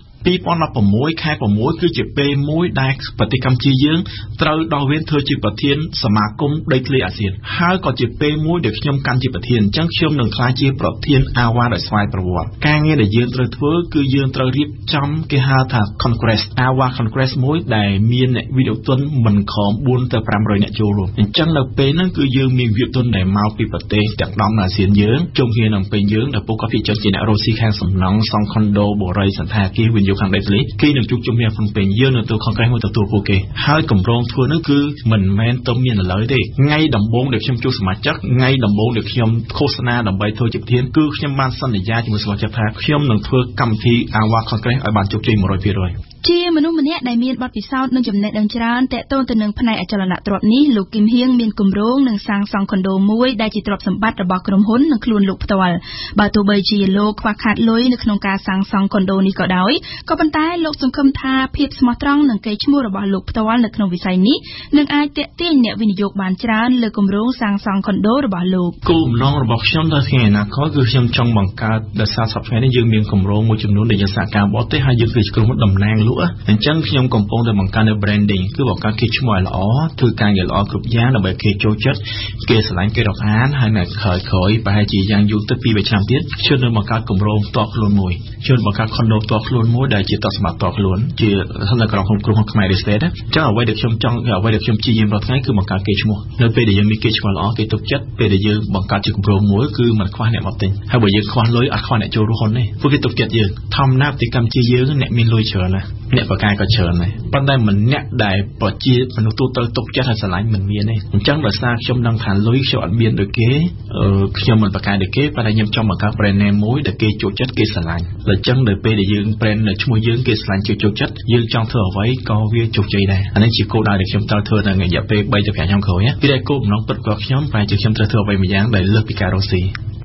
Speaker 11: 2016 ខែ 6 គឺជាពេលមួយដែលប្រទេសកម្ពុជាយើងត្រូវដោះវេនធ្វើជាប្រធានសមាគមដីធ្លីអាស៊ានហើយក៏ជាពេលមួយដែលខ្ញុំកាន់ជាប្រធានអញ្ចឹងខ្ញុំនឹងក្លាយជាប្រធានអាវ៉ាដោយស្វ័យប្រវត្តិការងារដែលយើងត្រូវធ្វើគឺយើងត្រូវរៀបចំគេហៅថា Congress អាវ៉ា Congress មួយដែលមានអ្នកវិទ្យាទិនមិនខំ4ទៅ500អ្នកចូលរួមអញ្ចឹងនៅពេលហ្នឹងគឺយើងមានវិទ្យាទិនដែលមកពីប្រទេសទាំង10អាស៊ានយើងជុំគ្នានឹងពេលយើងដែលពួកគាត់ពិចារណាជាអ្នករស់ស៊ីខាងសំណង់សង់ខុនដូបូរីសន្តាគារខាងដីធ្លីគេនឹងជួបជុំគ្នាក្នុងពេលយើងនៅទៅខុងក្រេសមួយទទួលពួកគេហើយកម្រងធ្វើនោះគឺមិនមែនទៅមានឥឡូវទេថ្ងៃដំបូងដែលខ្ញុំជួបសមាជិកថ្ងៃដំបូងដែលខ្ញុំឃោសនាដើម្បីធ្វើជាប្រធានគឺខ្ញុំបានសន្យាជាមួយសមាជិកថាខ្ញុំនឹងធ្វើកម្មវិធីអាវ៉ាខុងក្រេសឲ្យបានជោគជ័យ 100%
Speaker 2: ជាមនុស្សម្នាក់ដែលមានបទពិសោធន៍និងចំណេះដឹងច្រើនទាក់ទងទៅនឹងផ្នែកអចលនទ្រព្យនេះលោកគឹមហៀងមានគម្រោងនឹងសាងសង់ខុនដូមួយដែលជាទ្រព្យសម្បត្តិរបស់ក្រុមហ៊ុននិងខ្លួនលោកផ្ទាល់បើទោះបីជាលោកខ្វះខាតលុយនៅក្នុងការសាងសង់ខុនដូនេះក៏ដោយក៏ប៉ុន្តែលោកសង្ឃឹមថាភាពស្មោះត្រង់និងកេរ្តិ៍ឈ្មោះរបស់លោកផ្ទាល់នៅក្នុងវិស័យនេះនឹងអាចទាក់ទាញអ្នកវិនិយោគបានច្រើនលើគម្រោងសាងសង់ខុនដូរបស់លោក
Speaker 11: គោលបំណងរបស់ខ្ញុំដល់ថ្ងៃអនាគតគឺខ្ញុំចង់បង្កើតដោយសារសប្តាហ៍នេះយើងមានគម្រោងមួយចំនួនដែលយើងសហការបរទេសហើយយើងគឺជាក្រុមហ៊ុនតំណាងលក់អញ្ចឹងខ្ញុំកំពុងតែបង្កើតនៅ branding គឺបង្កើតគេឈ្មោះឲ្យល្អធ្វើការងារល្អគ្រប់យ៉ាងដើម្បីគេចូលចិត្តគេស្រឡាញ់គេរកអានហើយនៅក្រោយប្រហែលជាយ៉ាងយូរទៅ 2-3 ឆ្នាំទៀតខ្ញុំនឹងបង្កើតគម្រោងផ្ទាល់ខ្លួនមួយខ្ញុំបង្កើត condo ផ្ទាល់ខ្លួនមួយដែលជាទ្រព្យសម្បត្តិផ្ទាល់ខ្លួនជានៅក្រុមហ៊ុនខ្មែរ Real Estate ចឹងអ្វីដែលខ្ញុំចង់អ្វីដែលខ្ញុំព្យាយាមរាល់ថ្ងៃគឺបង្កើតគេឈ្មោះនៅពេលដែលយើងមានគេឈ្មោះល្អគេទុកចិត្តពេលដែលយើងបង្កើតជាគម្រោងមួយគឺមិនខ្វះអ្នកមកទិញហើយបើយើងខ្វះលុយអត់ខ្វះអ្នកចូលរួមហ៊ុនទេព្រោះគេទុកចិត្តយើងធម្មតាប្រទេសកម្ពុជាយើងអ្នកមានលុយច្រើនណាស់អ្នកបកកាយក៏ច្រើនដែរប៉ុន្តែមិនអ្នកដែលប្រជាមនុស្សទូទៅទុកចិត្តហើយស្រឡាញ់មិនមានទេអញ្ចឹងដោយសារខ្ញុំដឹងថាលុយខ្ញុំអត់មានដូចគេខ្ញុំមិនបកកាយដូចគេប៉ុន្តែខ្ញុំចង់បង្កើត brand name មួយដែលគេចូលចិត្តគេស្រឡាញ់ដូច្នេះនៅពេលដែលយើង brand នៅឈ្មោះយើងគេស្រឡាញ់ចូលចិត្តយើងចង់ធ្វើអ្វីក៏វាជោគជ័យដែរអានេះជាគោលដៅដែលខ្ញុំត្រូវធ្វើនៅរយៈពេល 3 ទៅ 5 ឆ្នាំក្រោយពីដែលគោលបំណងពិតរបស់ខ្ញុំប្រហែលជាខ្ញុំត្រូវធ្វើអ្វីមួយយ៉ាងដែលលើសពីការរស់ស៊ី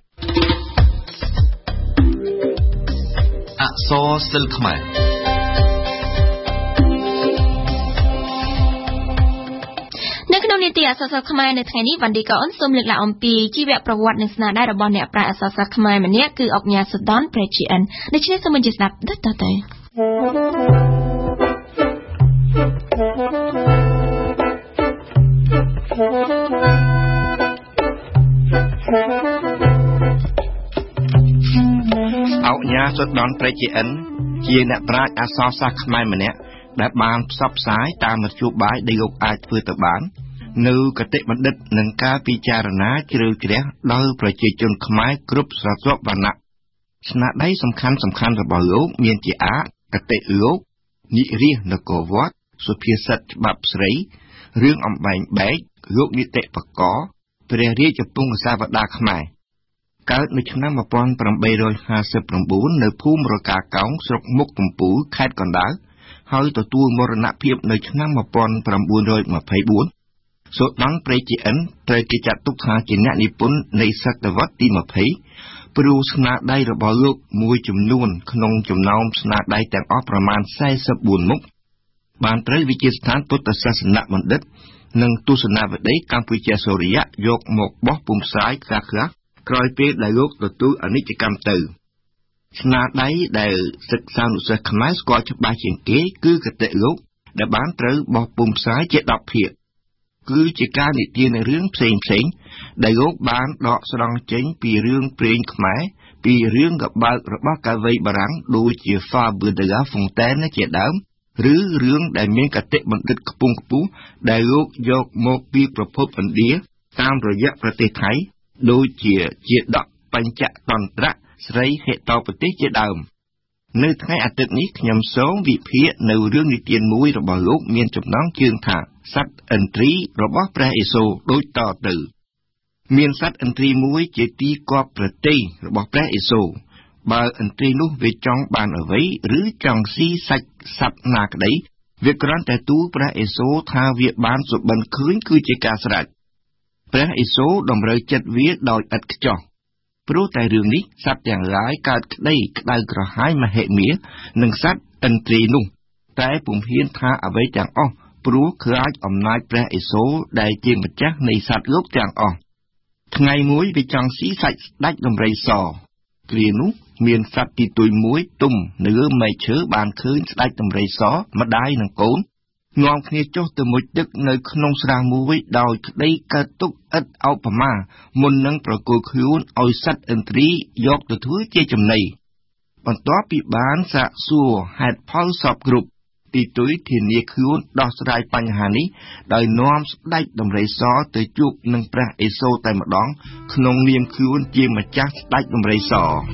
Speaker 8: អក្សរសិល្ប៍ខ្មែរ
Speaker 2: នៅក្នុងនីតិអក្សរសិល្ប៍ខ្មែរនៅថ្ងៃនេះវ៉ាន់ឌីក៏អូនសូមលើកឡើងអំពីជីវប្រវត្តិនិងស្នាដៃរបស់អ្នកប្រាជ្ញអក្សរសិល្ប៍ខ្មែរម្នាក់គឺអុកញ៉ាសូដនព្រែកជាអិនដូច្នេះសូមអញ្ជើញស្ដាប់ដូចតទៅ
Speaker 12: អុកញ៉ាសូដនព្រែកជាអិនជាអ្នកប្រាជ្ញអក្សរសាស្ត្រខ្មែរម្នាក់ដែលបានផ្សព្វផ្សាយតាមមធ្យោបាយដែលលោកអាចធ្វើទៅបាននៅគតិបណ្ឌិតនឹងការពិចារណាជ្រៅជ្រះដោយប្រជាជនខ្មែរគ្រប់ស្រទាប់វណ្ណៈស្នាដៃសំខាន់របស់លោកមានជាអាគតិលោកនិរាសនគរវត្តសុភាសិតច្បាប់ស្រីរឿងអំបែងបែកលោកនីតិបកព្រះរាជពង្សាវតារខ្មែរកើតនៅឆ្នាំ1859នៅភូមិរកាកោងស្រុកមុខកំពូលខេត្តកណ្ដាលហើយទទួលមរណភាពនៅឆ្នាំ1924សូដានព្រៃជាអិនត្រូវគេចាត់ទុកថាជាអ្នកនិពន្ធនៃសតវត្សទី20ព្រោះស្នាដៃរបស់លោកមួយចំនួនក្នុងចំណោមស្នាដៃទាំងអស់ប្រមាណ44មុខបានត្រូវវិទ្យាស្ថានពុទ្ធសាសនបណ្ឌិតនិងទស្សនាវដ្តីកម្ពុជាសូរិយៈយកមកបោះពុម្ពផ្សាយខ្លះៗក្រោយពេលដែលលោកទទួលអនិច្ចកម្មទៅស្នាដៃដែលសិក្សានុសិស្សខ្មែរស្គាល់ច្បាស់ជាងគេគឺគតិលោកដែលបានត្រូវបោះពុម្ពផ្សាយជា10ភាគគឺជាការនិទានរឿងផ្សេងដែលលោកបានដកស្រង់ចេញពីរឿងព្រេងខ្មែរពីរឿងកបើករបស់កវីបារាំងដូចជា Fable de la Fontaine ជាដើមឬរឿងដែលមានកតិបណ្ឌិតខ្ពង់ខ្ពស់ដែលលោកយកមកពីប្រភពឥណ្ឌាតាមរយៈប្រទេសថៃដូចជាជាដកបញ្ចតន្ត្រស្រីហេតោប្រទេសជាដើមនៅថ្ងៃអាទិត្យនេះខ្ញុំសូមវិភាគនៅរឿងនិទានមួយរបស់លោកមានចំណងជើងថាសត្វឥន្ទ្រីរបស់ព្រះឥសូរដូចតទៅមានសត្វឥន្ទ្រីមួយជាទីគប់ប្រទេសរបស់ព្រះឥសូរបើឥន្ទ្រីនោះវាចង់បានអ្វីឬចង់ស៊ីសាច់សត្វណាក្តីវាគ្រាន់តែទូលព្រះឥសូរថាវាបានសុបិនឃើញគឺជាការស្រេចព្រះឥសូរតម្រូវចិត្តវាដោយឥតខ្ចោះព្រោះតែរឿងនេះសត្វទាំងឡាយកើតក្តីក្តៅក្រហាយមហិមានឹងសត្វឥន្ទ្រីនោះតែពុំហ៊ានថាអ្វីទាំងអស់ព្រោះខ្លាចអំណាចព្រះឥសូរដែលជាម្ចាស់នៃសត្វលោកទាំងអស់ថ្ងៃមួយវាចង់ស៊ីសាច់ស្ដេចដំរីសគ្រានោះមានសត្វទីទុយមួយទុំនៅលើមែកឈើបានឃើញស្ដេចដំរីសម្ដាយនិងកូននាំគ្នាចុះទៅមុជទឹកនៅក្នុងស្រះមួយដោយក្តីកើតទុកឥតអោបមាមុននឹងប្រគល់ខ្លួនឲ្យសត្វឥន្ទ្រីយកទៅធ្វើជាចំណីបន្ទាប់ពីបានសាកសួរហេតុផលសពគ្រប់ទីទុយធានាខ្លួនដោះស្រាយបញ្ហានេះដោយនាំស្ដេចដំរីសទៅជួបនឹងព្រះឥសូរតែម្ដងក្នុងនាមខ្លួនជាម្ចាស់ស្ដេចដំរីស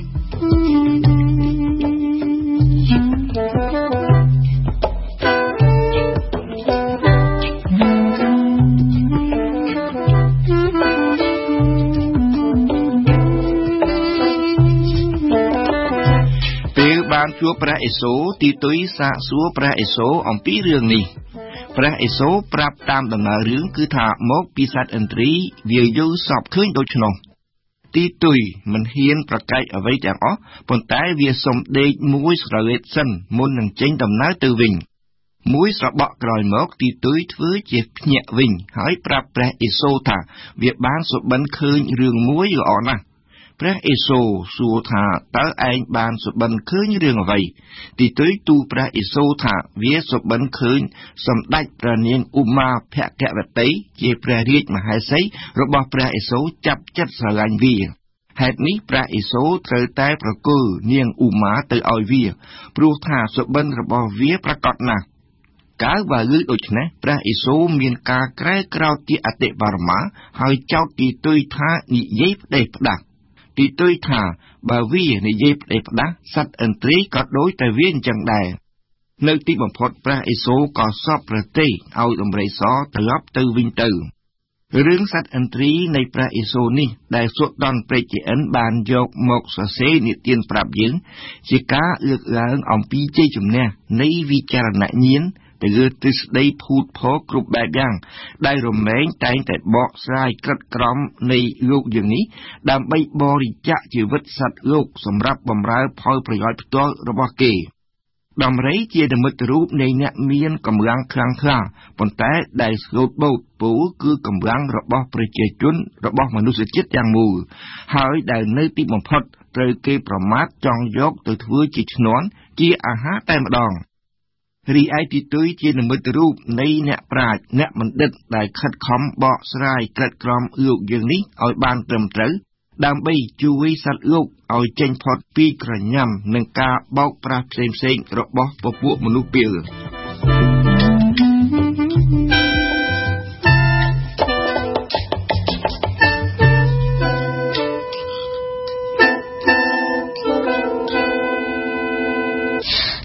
Speaker 12: បានជួបព្រះឥសូរទីទុយសាកសួរព្រះឥសូរអំពីរឿងនេះព្រះឥសូរប្រាប់តាមដំណើររឿងគឺថាមកពីសត្វឥន្ទ្រីវាយល់សពឃើញដូច្នោះទីទុយមិនហ៊ានប្រកែកអ្វីទាំងអស់ប៉ុន្តែវាសុំដេកមួយស្រវេតសិនមុននឹងចេញដំណើរទៅវិញមួយស្របក់ក្រោយមកទីទុយធ្វើជាភ្ញាក់វិញហើយប្រាប់ព្រះឥសូរថាវាបានសុបិនឃើញរឿងមួយល្អណាស់ព្រះឥសូរសួរថាតើឯងបានសុបិនឃើញរឿងអ្វីទីទុយទូលព្រះឥសូរថាវាសុបិនឃើញសម្ដេចព្រះនាងឧមាភគវតីជាព្រះរាជមហេសីរបស់ព្រះឥសូរចាប់ចិត្តស្រឡាញ់វាហេតុនេះព្រះឥសូរត្រូវតែប្រគល់នាងឧមាទៅឲ្យវាព្រោះថាសុបិនរបស់វាប្រកបណាស់កាលបើឮដូច្នេះព្រះឥសូរមានការក្រែក្រោធជាអតិបរមាហើយចោទទីទុយថានិយាយផ្ដេសផ្ដាស់ទីទុយថាបើវានិយាយផ្ដេសផ្ដាស់សត្វឥន្ទ្រីក៏ដូចតែវាអញ្ចឹងដែរនៅទីបំផុតព្រះឥសូរក៏សពប្រទេសឲ្យដំរីសត្រឡប់ទៅវិញទៅរឿងសត្វឥន្ទ្រីនៃព្រះឥសូរនេះដែលសូដនព្រេជាអិនបានយកមកសរសេរនិទានប្រាប់យើងជាការលើកឡើងអំពីជ័យជំនះនៃវិចារណញ្ញាណទៅលើទ្រឹស្ដីភូតភរគ្រប់បែបយ៉ាងដែលរមែងតែងតែបកស្រាយក្រិតក្រមនៃលោកយើងនេះដើម្បីបរិច្ចាគជីវិតសត្វលោកសម្រាប់បម្រើផលប្រយោជន៍ផ្ទាល់របស់គេដំរីជានិមិត្តរូបនៃអ្នកមានកម្លាំងខ្លាំងក្លាប៉ុន្តែដែលស្លូតបូតពូគឺកម្លាំងរបស់ប្រជាជនរបស់មនុស្សជាតិទាំងមូលហើយដែលនៅទីបំផុតត្រូវគេប្រមាថចង់យកទៅធ្វើជាឈ្នាន់ជាអាហារតែម្ដងរីឯទីទុយជានិមិត្តរូបនៃអ្នកប្រាជ្ញអ្នកបណ្ឌិតដែលខិតខំបកស្រាយក្រិតក្រមលោកយើងនេះឲ្យបានត្រឹមត្រូវដើម្បីជួយសត្វលោកឲ្យចេញផុតពីក្រញាំនឹងការបោកប្រាស់ផ្សេងៗរបស់ពពួកមនុស្សពាល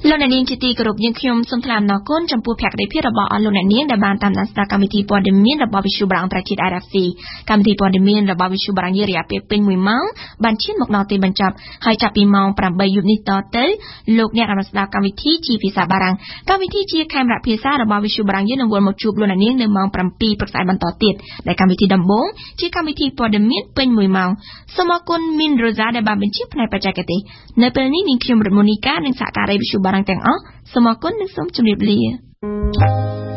Speaker 2: លោកអ្នកនាងជាទីគោរពយើងខ្ញុំសូមថ្លែងអំណរគុណចំពោះភក្ដីភាពរបស់អស់លោកអ្នកនាងដែលបានតាមដានស្ដាប់កម្មវិធីព័ត៌មានរបស់វិទ្យុបារាំងអន្តរជាតិ RFI កម្មវិធីព័ត៌មានរបស់វិទ្យុបារាំងរយៈពេលពេញ1ម៉ោងបានឈានមកដល់ទីបញ្ចប់ហើយចាប់ពីម៉ោង 8 យប់នេះតទៅលោកអ្នកបានស្ដាប់កម្មវិធីជាភាសាបារាំងកម្មវិធីជាខេមរៈភាសារបស់វិទ្យុបារាំងយើងនឹងវិលមកជួបលោកអ្នកនាងនៅម៉ោង 7 ព្រឹកស្អែកបន្តទៀតដែលកម្មវិធីដំបូងជាកម្មវិធីព័ត៌មានពេញ1ម៉ោងសូមអរគុណមីនរ៉ូសាដែលបានបញ្ជាផ្នែកបច្ចេកទេសនៅពេលនេះនាងខ្ញុំរតមូនីកានិងសហការីវិទ្យុបារាំងទាំងអស់សូមអរគុណនិងសូមជម្រាបលា